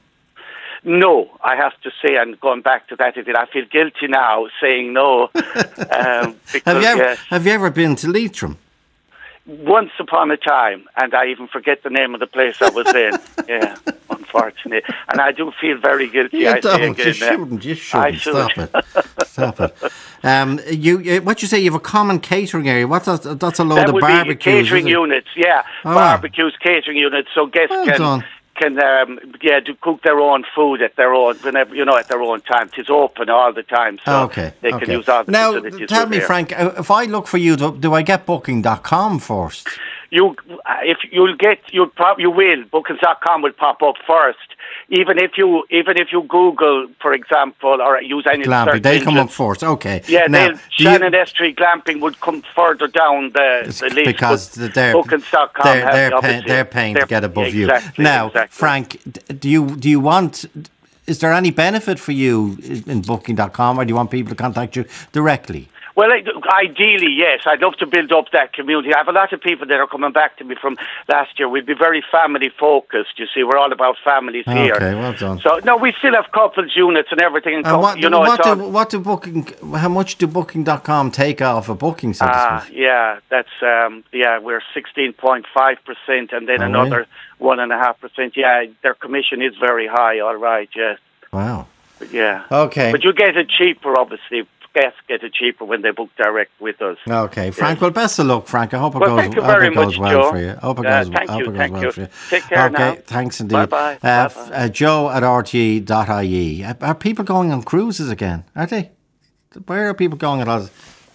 No, I have to say, and going back to that, I feel guilty now saying no. um, because, Have you ever yes, Have you ever been to Leitrim? once upon a time, and I even forget the name of the place I was in. Yeah, unfortunately. And I do feel very guilty. You I say don't. again, You uh, shouldn't. You I shouldn't. should. Stop it. stop it. Um, you, you, what you say? You have a common catering area. What's that? That's a load that of would barbecues. Be catering units, yeah, oh. barbecues, catering units. So guests well can. Done. Can um, yeah do cook their own food at their own whenever you know at their own time. It's open all the time, so okay, they okay. can use all the now, facilities. Now, tell me, here. Frank, if I look for you, do, do I get booking dot com first? You, if you'll get, you'll prob- you will. Bookings dot com will pop up first. Even if you, even if you Google, for example, or use any glamping, search they engine, come up first. Okay. Yeah, now, Shannon Estrie glamping would come further down the, the list because they're bookings dot com they're, they're, have, pay, they're paying they're, to get above yeah, exactly, you. Now, exactly. Frank, do you do you want? Is there any benefit for you in booking dot com, or do you want people to contact you directly? Well, ideally, yes. I'd love to build up that community. I have a lot of people that are coming back to me from last year. We'd be very family-focused, you see. We're all about families okay, here. Okay, well done. So, no, we still have couples units and everything. And and what, you know, what, it's do, all, what do booking, how much do booking dot com take off a booking, so to Ah, speak? yeah, that's, um, yeah, we're sixteen point five percent and then oh, another really? one point five percent. Yeah, their commission is very high, all right, yes. Wow. But yeah. Okay. But you get it cheaper, obviously. Guests get it cheaper when they book direct with us. Okay, Frank. Yes. Well, best of luck, Frank. I hope it well, goes, thank you I hope very it goes much, well Joe. for you. I hope it uh, goes, thank I hope you, it goes thank well you. for you. Take care okay, now. thanks indeed. Bye-bye. Uh, Bye-bye. uh, Joe at R T E dot I E. Are, are people going on cruises again? Are they? Where are people going at all?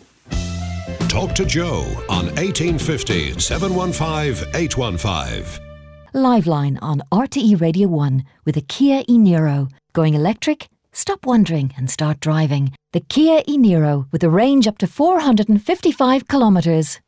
Talk to Joe on eighteen fifty, seven one five, eight one five. Liveline on R T E Radio one with a Kia e-Niro. Going electric? Stop wondering and start driving. The Kia e-Niro with a range up to four hundred fifty-five kilometres.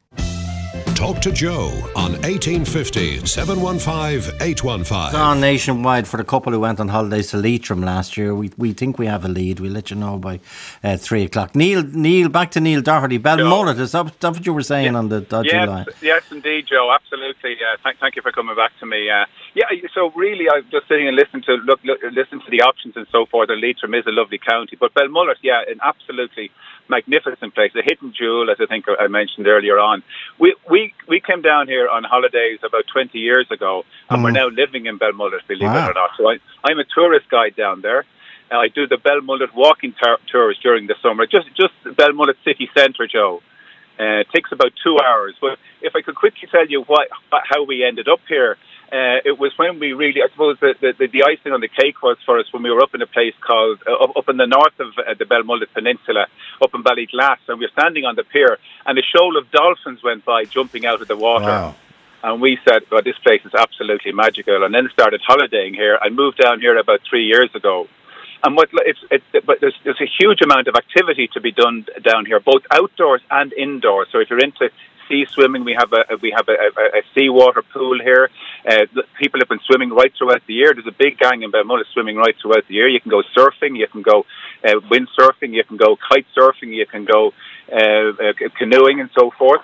Talk to Joe on eighteen fifty, seven one five, eight one five. It's on nationwide for the couple who went on holidays to Leitrim last year. We we think we have a lead. We'll let you know by uh, three o'clock. Neil, Neil, back to Neil Doherty. Belmullet, is that, that what you were saying yeah. on the dodgy yes, line? Yes, indeed, Joe. Absolutely. Uh, thank, thank you for coming back to me. Uh, yeah, so really, I'm just sitting and listening to look, look, listen to the options and so forth. And Leitrim is a lovely county, but Belmullet, yeah, an absolutely magnificent place, a hidden jewel, as I think I mentioned earlier on. We we we came down here on holidays about twenty years ago, and mm. we're now living in Belmullet, believe wow. it or not. So I, I'm a tourist guide down there. Uh, I do the Belmullet walking tar- tours during the summer. Just just Belmullet city centre, Joe. Uh, it takes about two hours. But if I could quickly tell you what how we ended up here. Uh, it was when we really, I suppose, the, the, the icing on the cake was for us when we were up in a place called, uh, up, up in the north of uh, the Belmullet Peninsula, up in Ballyglass, and we were standing on the pier, and a shoal of dolphins went by jumping out of the water. Wow. And we said, well, this place is absolutely magical, and then started holidaying here. I moved down here about three years ago. And what it's, it's but there's there's a huge amount of activity to be done down here, both outdoors and indoors. So if you're into sea swimming, we have a we have a, a, a seawater pool here. Uh, people have been swimming right throughout the year. There's a big gang in Belmullet swimming right throughout the year. You can go surfing, you can go uh, windsurfing, you can go kite surfing, you can go uh, uh, canoeing, and so forth.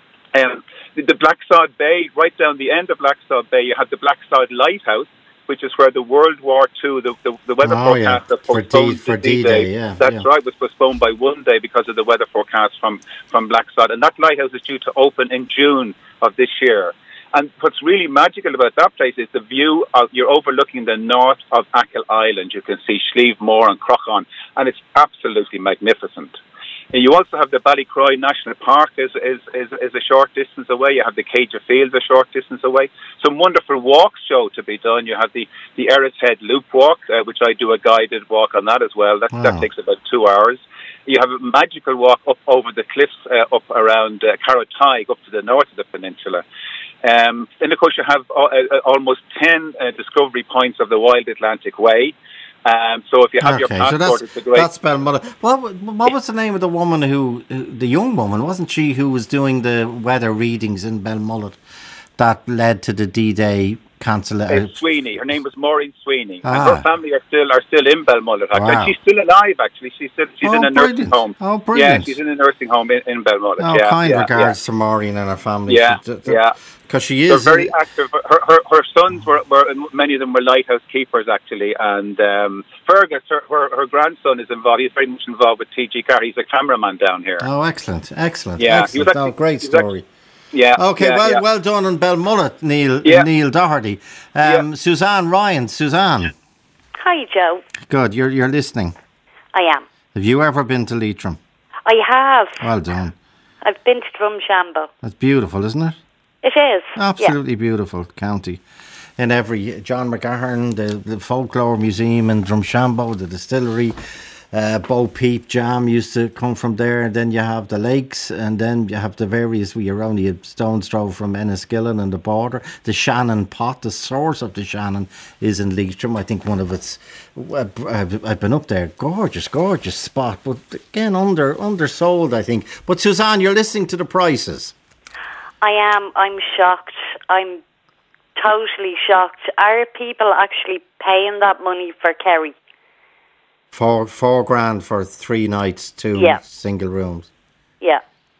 Um, the, the Blacksod Bay, right down the end of Blacksod Bay, you have the Blacksod Lighthouse, which is where the World War Two, the, the, the weather oh, forecast yeah. that postponed for D-Day. D-Day, yeah. That's yeah. right, was postponed by one day because of the weather forecast from, from Blacksod. And that lighthouse is due to open in June of this year. And what's really magical about that place is the view of, you're overlooking the north of Achill Island. You can see Slieve Moor and Crochon, and it's absolutely magnificent. You also have the Ballycroy National Park is, is, is, is a short distance away. You have the Cage of Fields a short distance away. Some wonderful walks, Joe, to be done. You have the, the Erris Head Loop Walk, uh, which I do a guided walk on that as well. That, wow. that takes about two hours. You have a magical walk up over the cliffs uh, up around uh, Carrottygue, up to the north of the peninsula. Um, then, of course, you have uh, uh, almost ten uh, discovery points of the Wild Atlantic Way. Um, so if you have okay, your passport, so that's, it's a great... that's Belmullet. What, what was the name of the woman who, the young woman, wasn't she, who was doing the weather readings in Belmullet that led to the D-Day cancellation? Uh, Sweeney. Her name was Maureen Sweeney. Ah. And her family are still are still in Belmullet. Wow. And she's still alive, actually. She's still, she's oh, in a brilliant. nursing home. Oh, brilliant. Yeah, she's in a nursing home in, in Belmullet. Oh, yeah, kind yeah, regards yeah. to Maureen and her family. Yeah, she, yeah. Because she is... They're very active. Her, her, her sons were, were, many of them were lighthouse keepers, actually. And um, Fergus, her, her, her grandson, is involved. He's very much involved with T G Carr. He's a cameraman down here. Oh, excellent, excellent. Yeah, excellent. he was actually, oh, great he was story. Actually, Yeah. Okay, yeah, well yeah. well done on Belmullet, Neil yeah. Neil Doherty. Um, yeah. Suzanne Ryan, Suzanne. Hi, Joe. Good, you're you're listening. I am. Have you ever been to Leitrim? I have. Well done. I've been to Drumshambo. That's beautiful, isn't it? It is. Absolutely beautiful county. In every John McGahern, the, the Folklore Museum in Drumshambo, the distillery, uh, Bo Peep Jam used to come from there. And then you have the lakes, and then you have the various, we are only a stone's throw from Enniskillen and the border. The Shannon Pot, the source of the Shannon, is in Leitrim. I think one of its, I've, I've been up there, gorgeous, gorgeous spot, but again, under undersold, I think. But Suzanne, you're listening to the prices. I am. I'm shocked. I'm totally shocked. Are people actually paying that money for Kerry? Four four grand for three nights, two yeah. single rooms. Yeah.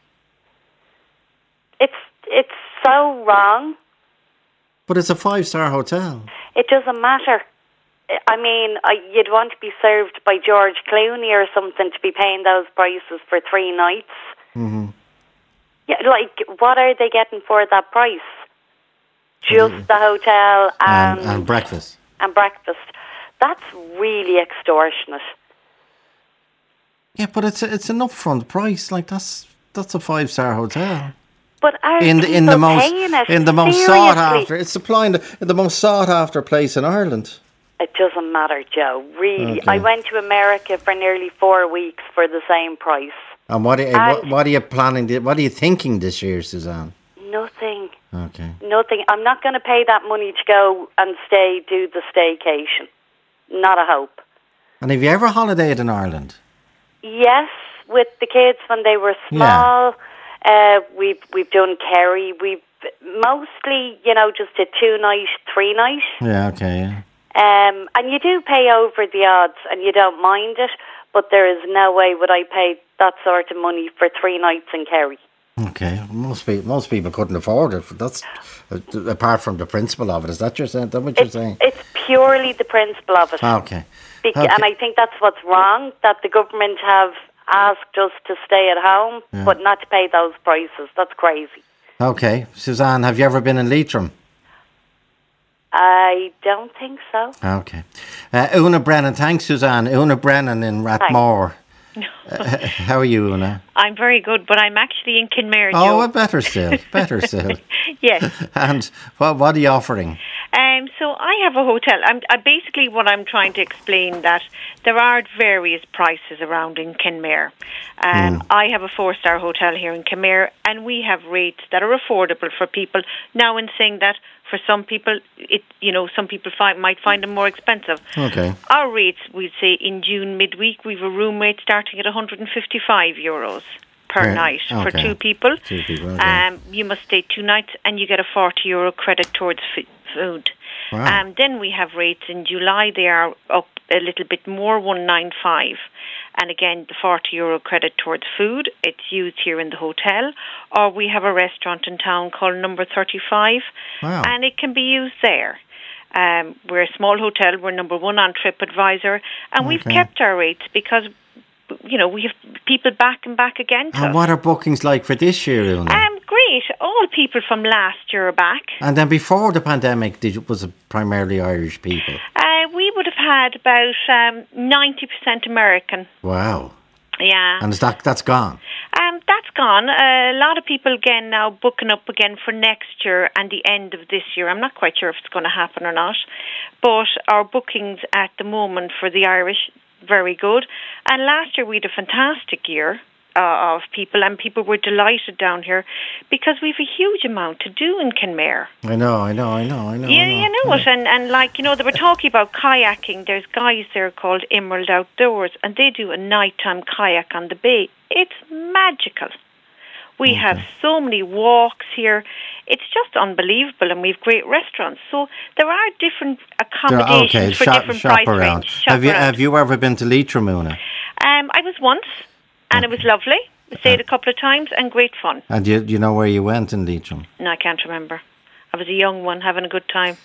It's it's so wrong. But it's a five star hotel. It doesn't matter. I mean, I, you'd want to be served by George Clooney or something to be paying those prices for three nights. Mm-hmm. Yeah, like, what are they getting for that price? Just mm-hmm. the hotel and, and... And breakfast. And breakfast. That's really extortionate. Yeah, but it's a, it's an upfront price. Like, that's that's a five-star hotel. But are in the, people in the most, paying it? In the most Seriously? sought-after... It's supplying the, the most sought-after place in Ireland. It doesn't matter, Joe. Really. Okay. I went to America for nearly four weeks for the same price. And what are, And what, what are you planning? To, what are you thinking this year, Suzanne? Nothing. Okay. Nothing. I'm not going to pay that money to go and stay, do the staycation. Not a hope. And have you ever holidayed in Ireland? Yes, with the kids when they were small. Yeah. Uh, we've we've done Kerry. We've mostly, you know, just a two night, three night. Yeah. Okay. Yeah. Um, and you do pay over the odds, and you don't mind it. But there is no way would I pay that sort of money for three nights in Kerry. Okay, most people most people couldn't afford it. That's uh, apart from the principle of it. Is that you're saying? That what you're it's, saying? It's purely the principle of it. Okay. Bec- okay. And I think that's what's wrong. That the government have asked us to stay at home, yeah. but not to pay those prices. That's crazy. Okay, Suzanne, have you ever been in Leitrim? I don't think so. Okay, uh, Una Brennan. Thanks, Suzanne. Una Brennan in Rathmore. uh, how are you, Una? I'm very good, but I'm actually in Kinmare. Oh, well, better still, better still. Yes. And what what are you offering? Um, so I have a hotel. I'm I basically what I'm trying to explain that there are various prices around in Kinmare. Um, mm. I have a four-star hotel here in Kinmare, and we have rates that are affordable for people. Now, in saying that, for some people, it you know some people find, might find them more expensive. Okay. Our rates, we'd say in June midweek, we've a room rate starting at one hundred fifty-five euros per yeah. night okay. for two people. Two people. Okay. Um, you must stay two nights, and you get a forty euro credit towards f- food. Wow. Um, then we have rates in July. They are up a little bit more, one ninety-five. And again, the forty euro credit towards food. It's used here in the hotel. Or we have a restaurant in town called Number thirty-five. Wow. And it can be used there. Um, we're a small hotel. We're number one on TripAdvisor. And okay. we've kept our rates because, you know, we have people back and back again to And us. what are bookings like for this year, Una? Um, great. All people from last year are back. And then before the pandemic, did you, was it primarily Irish people? Uh, we would have had about um, ninety percent American. Wow. Yeah. And is that, that's gone? Um, that's gone. Uh, a lot of people again now booking up again for next year and the end of this year. I'm not quite sure if it's going to happen or not. But our bookings at the moment for the Irish, very good. And last year we had a fantastic year uh, of people, and people were delighted down here because we've a huge amount to do in Kinmare. I know, I know, I know, I know. Yeah, I know. you know it. And, and like, you know, they were talking about kayaking. There's guys there called Emerald Outdoors, and they do a nighttime kayak on the bay. It's magical. We okay. have so many walks here. It's just unbelievable, and we've great restaurants. So there are different accommodations okay. for shop, different shop price around. range. Shop have you around. Have you ever been to Leitrim, Una? Um, I was once, and okay. it was lovely. I stayed a couple of times, and great fun. And do you, do you know where you went in Leitrim? No, I can't remember. I was a young one, having a good time.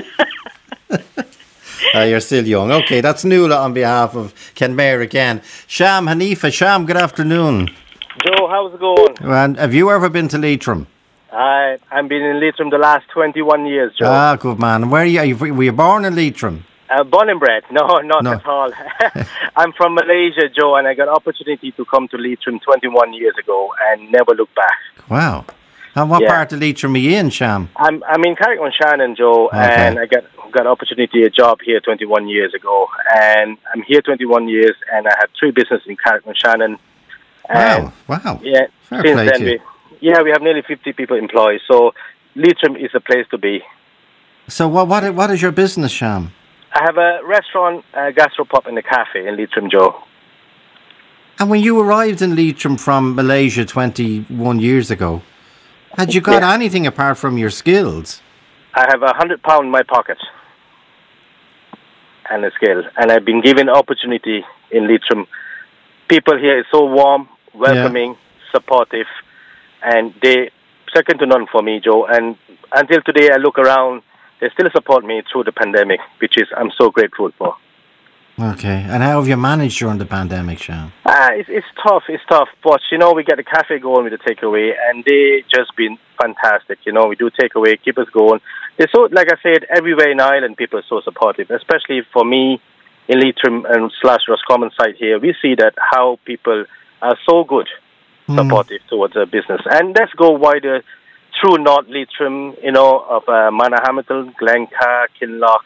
uh, you're still young. Okay, that's Nuala on behalf of Kenmare again. Sham, Hanifa. Sham, good afternoon. Joe, how's it going? And have you ever been to Leitrim? I, I've been in Leitrim the last twenty-one years, Joe. Ah, good man. Where are you? Are you were you born in Leitrim? Uh, born and bred? No, not No. at all. I'm from Malaysia, Joe, and I got opportunity to come to Leitrim twenty-one years ago and never look back. Wow. And what Yeah. part of Leitrim are you in, Sham? I'm I'm in Carrick-on-Shannon, Joe, Okay. and I got got opportunity a job here twenty-one years ago, and I'm here twenty-one years, and I have three businesses in Carrick-on-Shannon. And Wow, wow. Yeah, Fair since play then to you. we yeah we have nearly fifty people employed, so Leitrim is a place to be. So what what what is your business, Sham? I have a restaurant, a gastropub, and a cafe in Leitrim, Joe. And when you arrived in Leitrim from Malaysia twenty-one years ago, had you got Yeah. anything apart from your skills? I have a hundred pound in my pocket and a skill, and I've been given opportunity in Leitrim. People here is so warm, welcoming, supportive, and they second to none for me, Joe. And until today, I look around, they still support me through the pandemic, which is I'm so grateful for. Okay. And how have you managed during the pandemic, Sham? Ah, it's, it's tough, it's tough. But, you know, we get the cafe going with the takeaway, and they just been fantastic. You know, we do takeaway, keep us going. They're so, like I said, everywhere in Ireland, people are so supportive, especially for me in Leitrim and slash Roscommon side here. We see that how people are so good, supportive towards a business. And let's go wider through North Leitrim, you know, of uh, Manorhamilton, Glencar, Kinloch,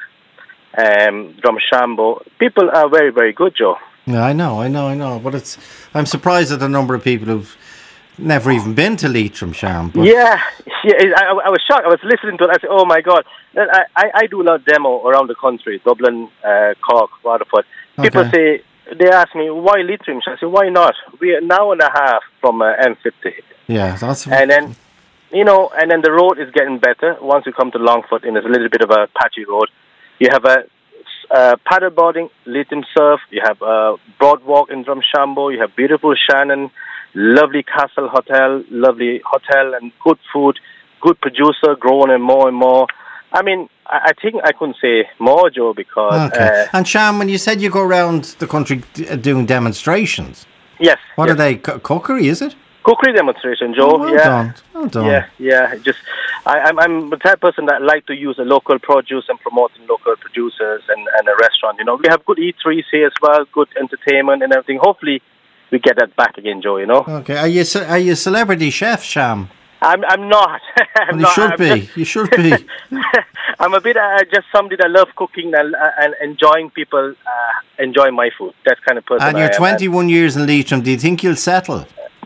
um, Drumshambo. People are very, very good, Joe. Yeah, I know, I know, I know. But it's I'm surprised at the number of people who've never even been to Leitrim, Sham. But Yeah, yeah. I, I was shocked. I was listening to it. I said, "Oh my God!" I, I, I do a lot of demo around the country, Dublin, uh, Cork, Waterford. People Okay. say they ask me why Leitrim. I say, "Why not? We are an hour and a half from uh, M fifty, yeah, that's and then you know, and then the road is getting better once you come to Longford, and there's a little bit of a patchy road. You have a uh, paddleboarding, Leitrim Surf. You have a boardwalk in Drumshambo. You have beautiful Shannon. Lovely Castle Hotel, lovely hotel and good food, good producer, growing and more and more. I mean, I, I think I couldn't say more, Joe, because... Okay. Uh, And Sham, when you said you go around the country d- uh, doing demonstrations, yes. what yes. are they? C- cookery, is it? Cookery demonstration, Joe. Oh, well yeah. done. Well done. Yeah, yeah. Just, I, I'm, I'm the type of person that like to use a local produce and promoting local producers and, and a restaurant. You know, we have good eateries here as well, good entertainment and everything. Hopefully, we get that back again, Joe. You know. Okay. Are you ce- are you a celebrity chef, Sham? I'm, I'm not. Well, I'm you not. should I'm be. just- You should be. I'm a bit uh, just somebody that love cooking and, uh, and enjoying people uh, enjoying my food. That kind of person. And I you're am. twenty-one years in Leitrim. Do you think you'll settle?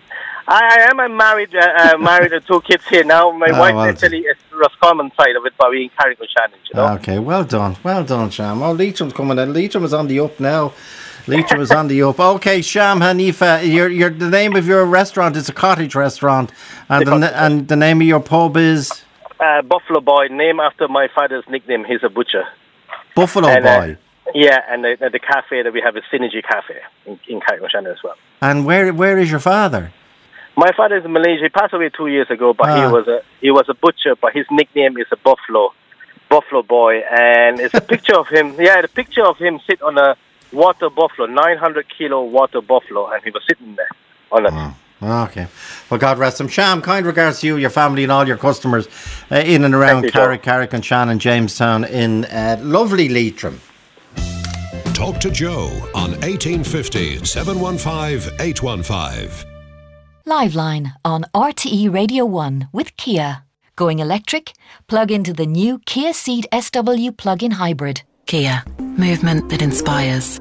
I, I am. I'm married. Uh, uh, married with two kids here now. My Oh, wife well actually is Roscommon side of it, but we in Carrick-on-Shannon, you know. Okay, well done. Well done, Sham. Oh, Leitrim's coming in. Leitrim is on the up now. Leitrim is on the up. Okay, Sham Hanifa, your, your, the name of your restaurant is a cottage restaurant, and the, The and the name of your pub is Uh, Buffalo Boy, named after my father's nickname. He's a butcher. Buffalo And, uh, Boy. Yeah, and the, the cafe that we have is Synergy Cafe in, in Carrick-on-Shannon as well. And where where is your father? My father is in Malaysia. He passed away two years ago, but he Ah. was a he was a butcher. But his nickname is a Buffalo, Buffalo Boy, and it's a picture of him. Yeah, the picture of him sit on a water buffalo, nine hundred kilo water buffalo, and he was sitting there on it. Okay. Well, God rest him. Sham, kind regards to you, your family, and all your customers uh, in and around you, Carrick, Carrick and Shannon, Jamestown, in uh, lovely Leitrim. Talk to Joe on eighteen fifty, seven one five, eight one five. Liveline on R T E Radio one with Kia. Going electric? Plug into the new Kia Ceed S W plug-in hybrid. Kia. Movement that inspires.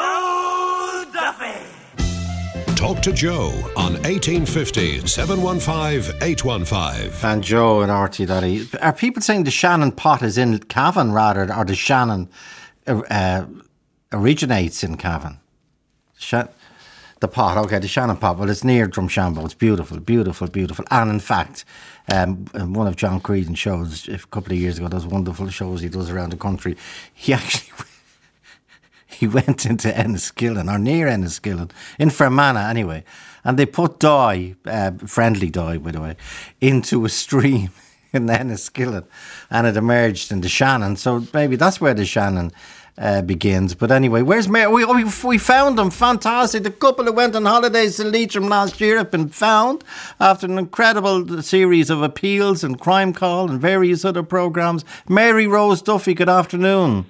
Talk to Joe on eighteen fifty, seven one five, eight one five. And Joe and R T dot E. Are people saying the Shannon pot is in Cavan rather, or the Shannon uh, originates in Cavan? Sha- the pot, okay, the Shannon pot. Well, it's near Drumshambo. It's beautiful, beautiful, beautiful. And in fact, um, one of John Creedon's shows a couple of years ago, those wonderful shows he does around the country, he actually he went into Enniskillen, or near Enniskillen, in Fermanagh anyway, and they put dye, uh, friendly dye by the way, into a stream in Enniskillen, and it emerged in the Shannon. So maybe that's where the Shannon uh, begins. But anyway, where's Mary? We, we we found them, fantastic. The couple who went on holidays to Leitrim last year have been found after an incredible series of appeals and Crime Call and various other programmes. Mary Rose Duffy, good afternoon.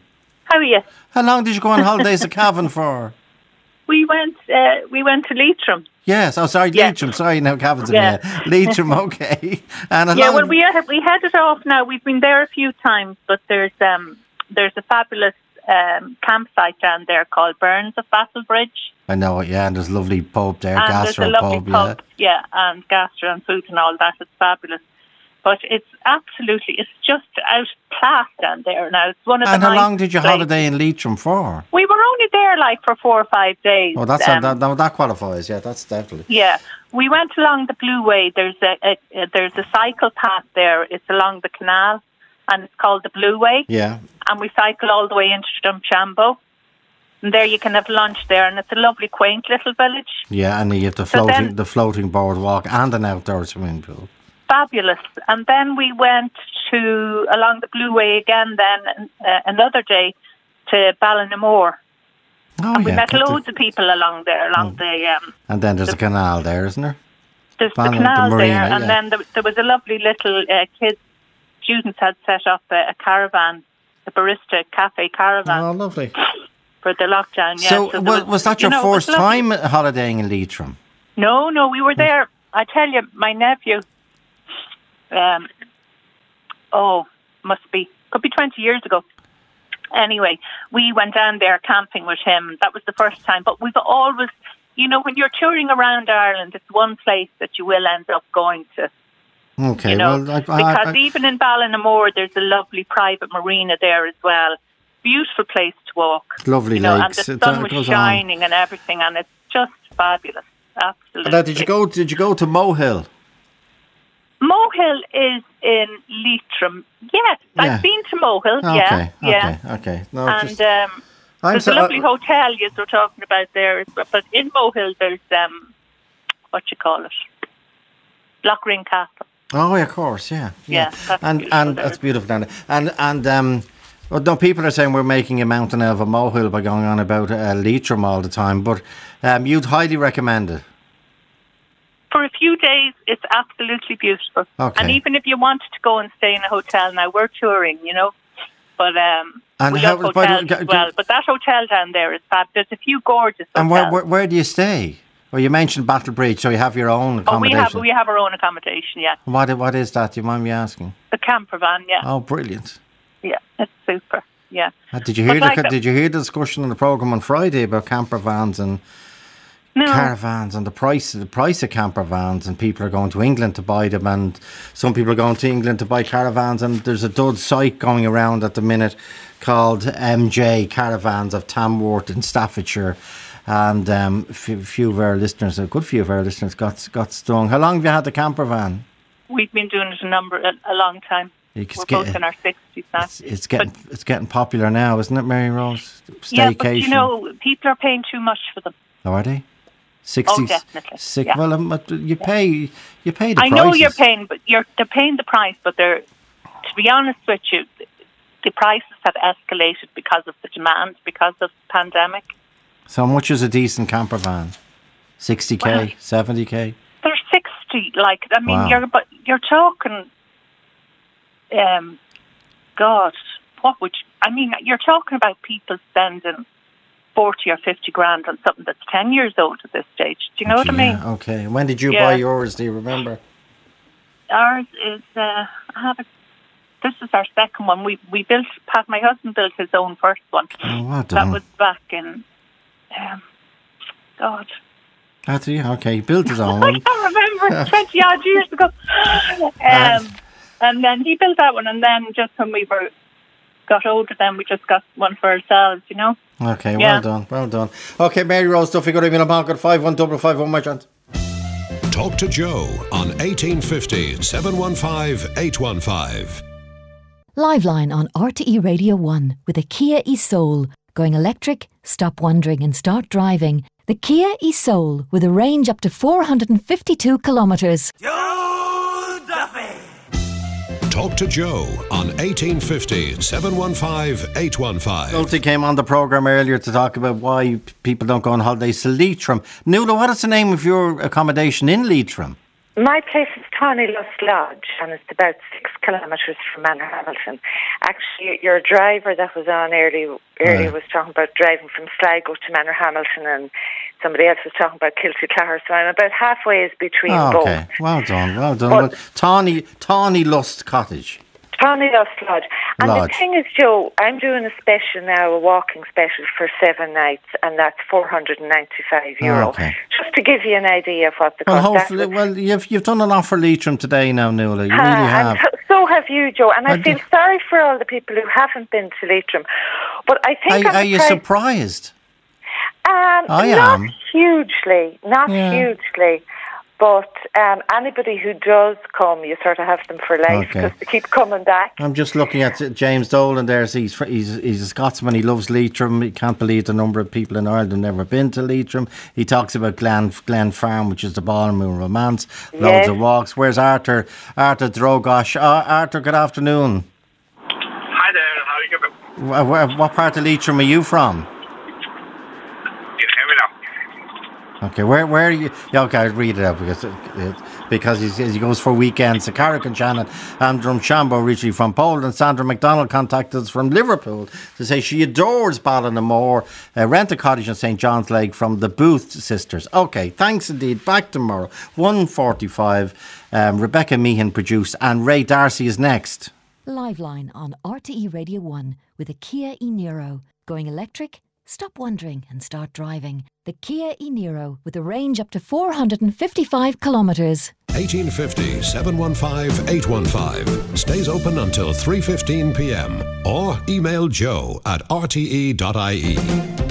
How are you? How long did you go on holidays to Cavan for? We went. Uh, we went to Leitrim. Yes. Oh, sorry, Yeah. Leitrim. Sorry, no, Cavan's in Yeah. there. Leitrim, okay. And how Yeah. long- Well, we uh, we headed off now. We've been there a few times, but there's um there's a fabulous um campsite down there called Burns of Basselbridge, I know it, yeah, and there's a lovely pub there, and there's a Gastro lovely pub, pub. Yeah, and gastro and food and all that. It's fabulous. But it's absolutely, it's just out class down there now. It's one of yeah. And the how nice long did you places. holiday in Leitrim for? We were only there like for four or five days. Oh, that's um, that, that, that qualifies, yeah, that's definitely. Yeah, we went along the Blue Way. There's a, a, a there's a cycle path there. It's along the canal, and it's called the Blue Way. Yeah. And we cycle all the way into Drumshambo. And there you can have lunch there, and it's a lovely, quaint little village. Yeah, and you have the So floating then- the floating boardwalk and an outdoor swimming pool. Fabulous. And then we went to along the Blue Way again. Then uh, another day to Ballinamore. Oh, and we yeah, met got the- loads of people along there, along the um, And then there's a canal there, isn't there? There's Ban- the canal the marina, there, and yeah. then there, there was a lovely little uh, kids. Students had set up a, a caravan, a barista cafe caravan. Oh, lovely. For the lockdown, yeah. So, there was, was that you your know, it was first lovely. time holidaying in Leitrim? No, no, we were there. I tell you, my nephew. Um. Oh, must be could be twenty years ago. Anyway, we went down there camping with him. That was the first time. But we've always, you know, when you're touring around Ireland, it's one place that you will end up going to. Okay, You know, well, I, I, because I, even in Ballinamore, there's a lovely private marina there as well. Beautiful place to walk. lovely You know, lakes. and the It, uh, sun was goes on. shining and everything, and it's just fabulous. Absolutely. Now, did you go? Did you go to Mohill? Mohill is in Leitrim. Yes, Yeah. I've been to Mohill. Okay, yeah, yeah. okay, okay. No, and just, um, I'm there's so- a lovely hotel you were talking about there. as well. But in Mohill, there's um, what you call it, Lochring Castle. oh, yeah, of course, yeah, Yeah, that's and beautiful and there. that's beautiful down there. And and um, well, no, people are saying we're making a mountain out of a molehill by going on about uh, Leitrim all the time, but um, you'd highly recommend it. For a few days, it's absolutely beautiful. Okay. And even if you wanted to go and stay in a hotel, now we're touring, you know, but um, And we how- love by the- hotels g- as well. But that hotel down there is fab. There's a few gorgeous And hotels. where, where where do you stay? Well, you mentioned Battle Bridge, so you have your own Oh, we accommodation. have we have our own accommodation. Yeah, What what is that? Do you mind me asking? the camper van. Yeah, Oh, brilliant! yeah, it's super. Yeah. Uh, did you But hear like the a- Did you hear the discussion on the program on Friday about camper vans and No. caravans and the price the price of camper vans, and people are going to England to buy them, and some people are going to England to buy caravans, and there's a dud site going around at the minute called M J Caravans of Tamworth in Staffordshire. And um, a few, few of our listeners, a good few of our listeners, got got stung. How long have you had the camper van? We've been doing it a number a, a long time. You can We're get both it. in our sixties now. It's getting it's getting popular now, isn't it, Mary Rose? Staycation. Yeah, but you know, people are paying too much for them. Oh, are they? Sixty. Oh, definitely, Six. yeah. Well, um, but you pay you pay the I prices. know you're paying, but you're they're paying the price. But they're, to be honest with you, the prices have escalated because of the demand, because of the pandemic. So how much is a decent camper van? Sixty k, Well, seventy k. They're sixty. Like I mean, Wow. you're but you're talking. Um, God, what would you, I mean? You're talking about people spending forty or fifty grand on something that's ten years old at this stage. Do you know what I mean? Yeah, okay. When did you Yeah. buy yours? Do you remember? Ours is. Uh, I have a. This is our second one. We we built. Pat, my husband built his own first one. Oh, well That done. was back in. Um, God, That's yeah, okay. He built his own. I can't remember. Twenty odd years ago. Um, and then he built that one, and then just when we were got older, then we just got one for ourselves. You know. Okay, Yeah. well done, well done. Okay, Mary Rose Duffy, good evening. I'm on five one double five one, my chance. Talk to Joe on eighteen fifty, seven one five, eight one five. Liveline on R T E Radio one with a Kia e-Soul. Going electric? Stop wondering and start driving. The Kia e-Soul with a range up to four hundred fifty-two kilometres. Talk to Joe on eighteen fifty, seven one five, eight one five. Dulcie came on the programme earlier to talk about why p- people don't go on holidays to Leitrim. Nuala, what is the name of your accommodation in Leitrim? My place is Tawny Lust Lodge, and it's about six kilometres from Manor Hamilton. Actually, your driver that was on early, earlier Right. was talking about driving from Sligo to Manor Hamilton, and somebody else was talking about Kilty Clare, so I'm about halfway between Oh, both. okay, well done, well done. But- Well, Tawny, Tawny Lust Cottage. Tawny Lust Lodge. And Lodge. the thing is, Joe, I'm doing a special now, a walking special for seven nights, and that's four hundred ninety-five euro. Oh, okay. Just to give you an idea of what the Well, cost that hopefully, would- well, you've you've done a lot for Leitrim today now, Nuala. You Ah, really and have. so, so have you, Joe. And I, I feel sorry for all the people who haven't been to Leitrim. But I think Are, I'm are you surprised- surprised? Um, I not am. hugely, not Yeah. hugely. But um, anybody who does come, you sort of have them for life Okay. because they keep coming back. I'm just looking at uh, James Dolan there. So he's, fr- he's he's a Scotsman. He loves Leitrim. He can't believe the number of people in Ireland who've never been to Leitrim. He talks about Glen Glen Farm, which is the Ballmoon Romance. Loads Yes. of walks. Where's Arthur? Arthur Drogosh. Uh, Arthur, good afternoon. Hi there, how are you doing? Wh- wh- what part of Leitrim are you from? You can hear me now. Okay, where where are you? Yeah, okay, I'll read it out because it, it, because he says he goes for weekends. So Carrick and Shannon, Andrew Shambo, originally from Poland. Sandra McDonald contacted us from Liverpool to say she adores Ballinamore. Uh, rent a cottage in Saint John's Lake from the Booth sisters. Okay, thanks indeed. Back tomorrow, one forty-five. Um, Rebecca Meehan produced, and Ray Darcy is next. Liveline on R T E Radio one with a Kia e-Niro. Going electric? Stop wondering and start driving. The Kia e-Niro with a range up to four hundred fifty-five kilometres. eighteen fifty, seven one five, eight one five. Stays open until three fifteen p m or email joe at r t e dot i e.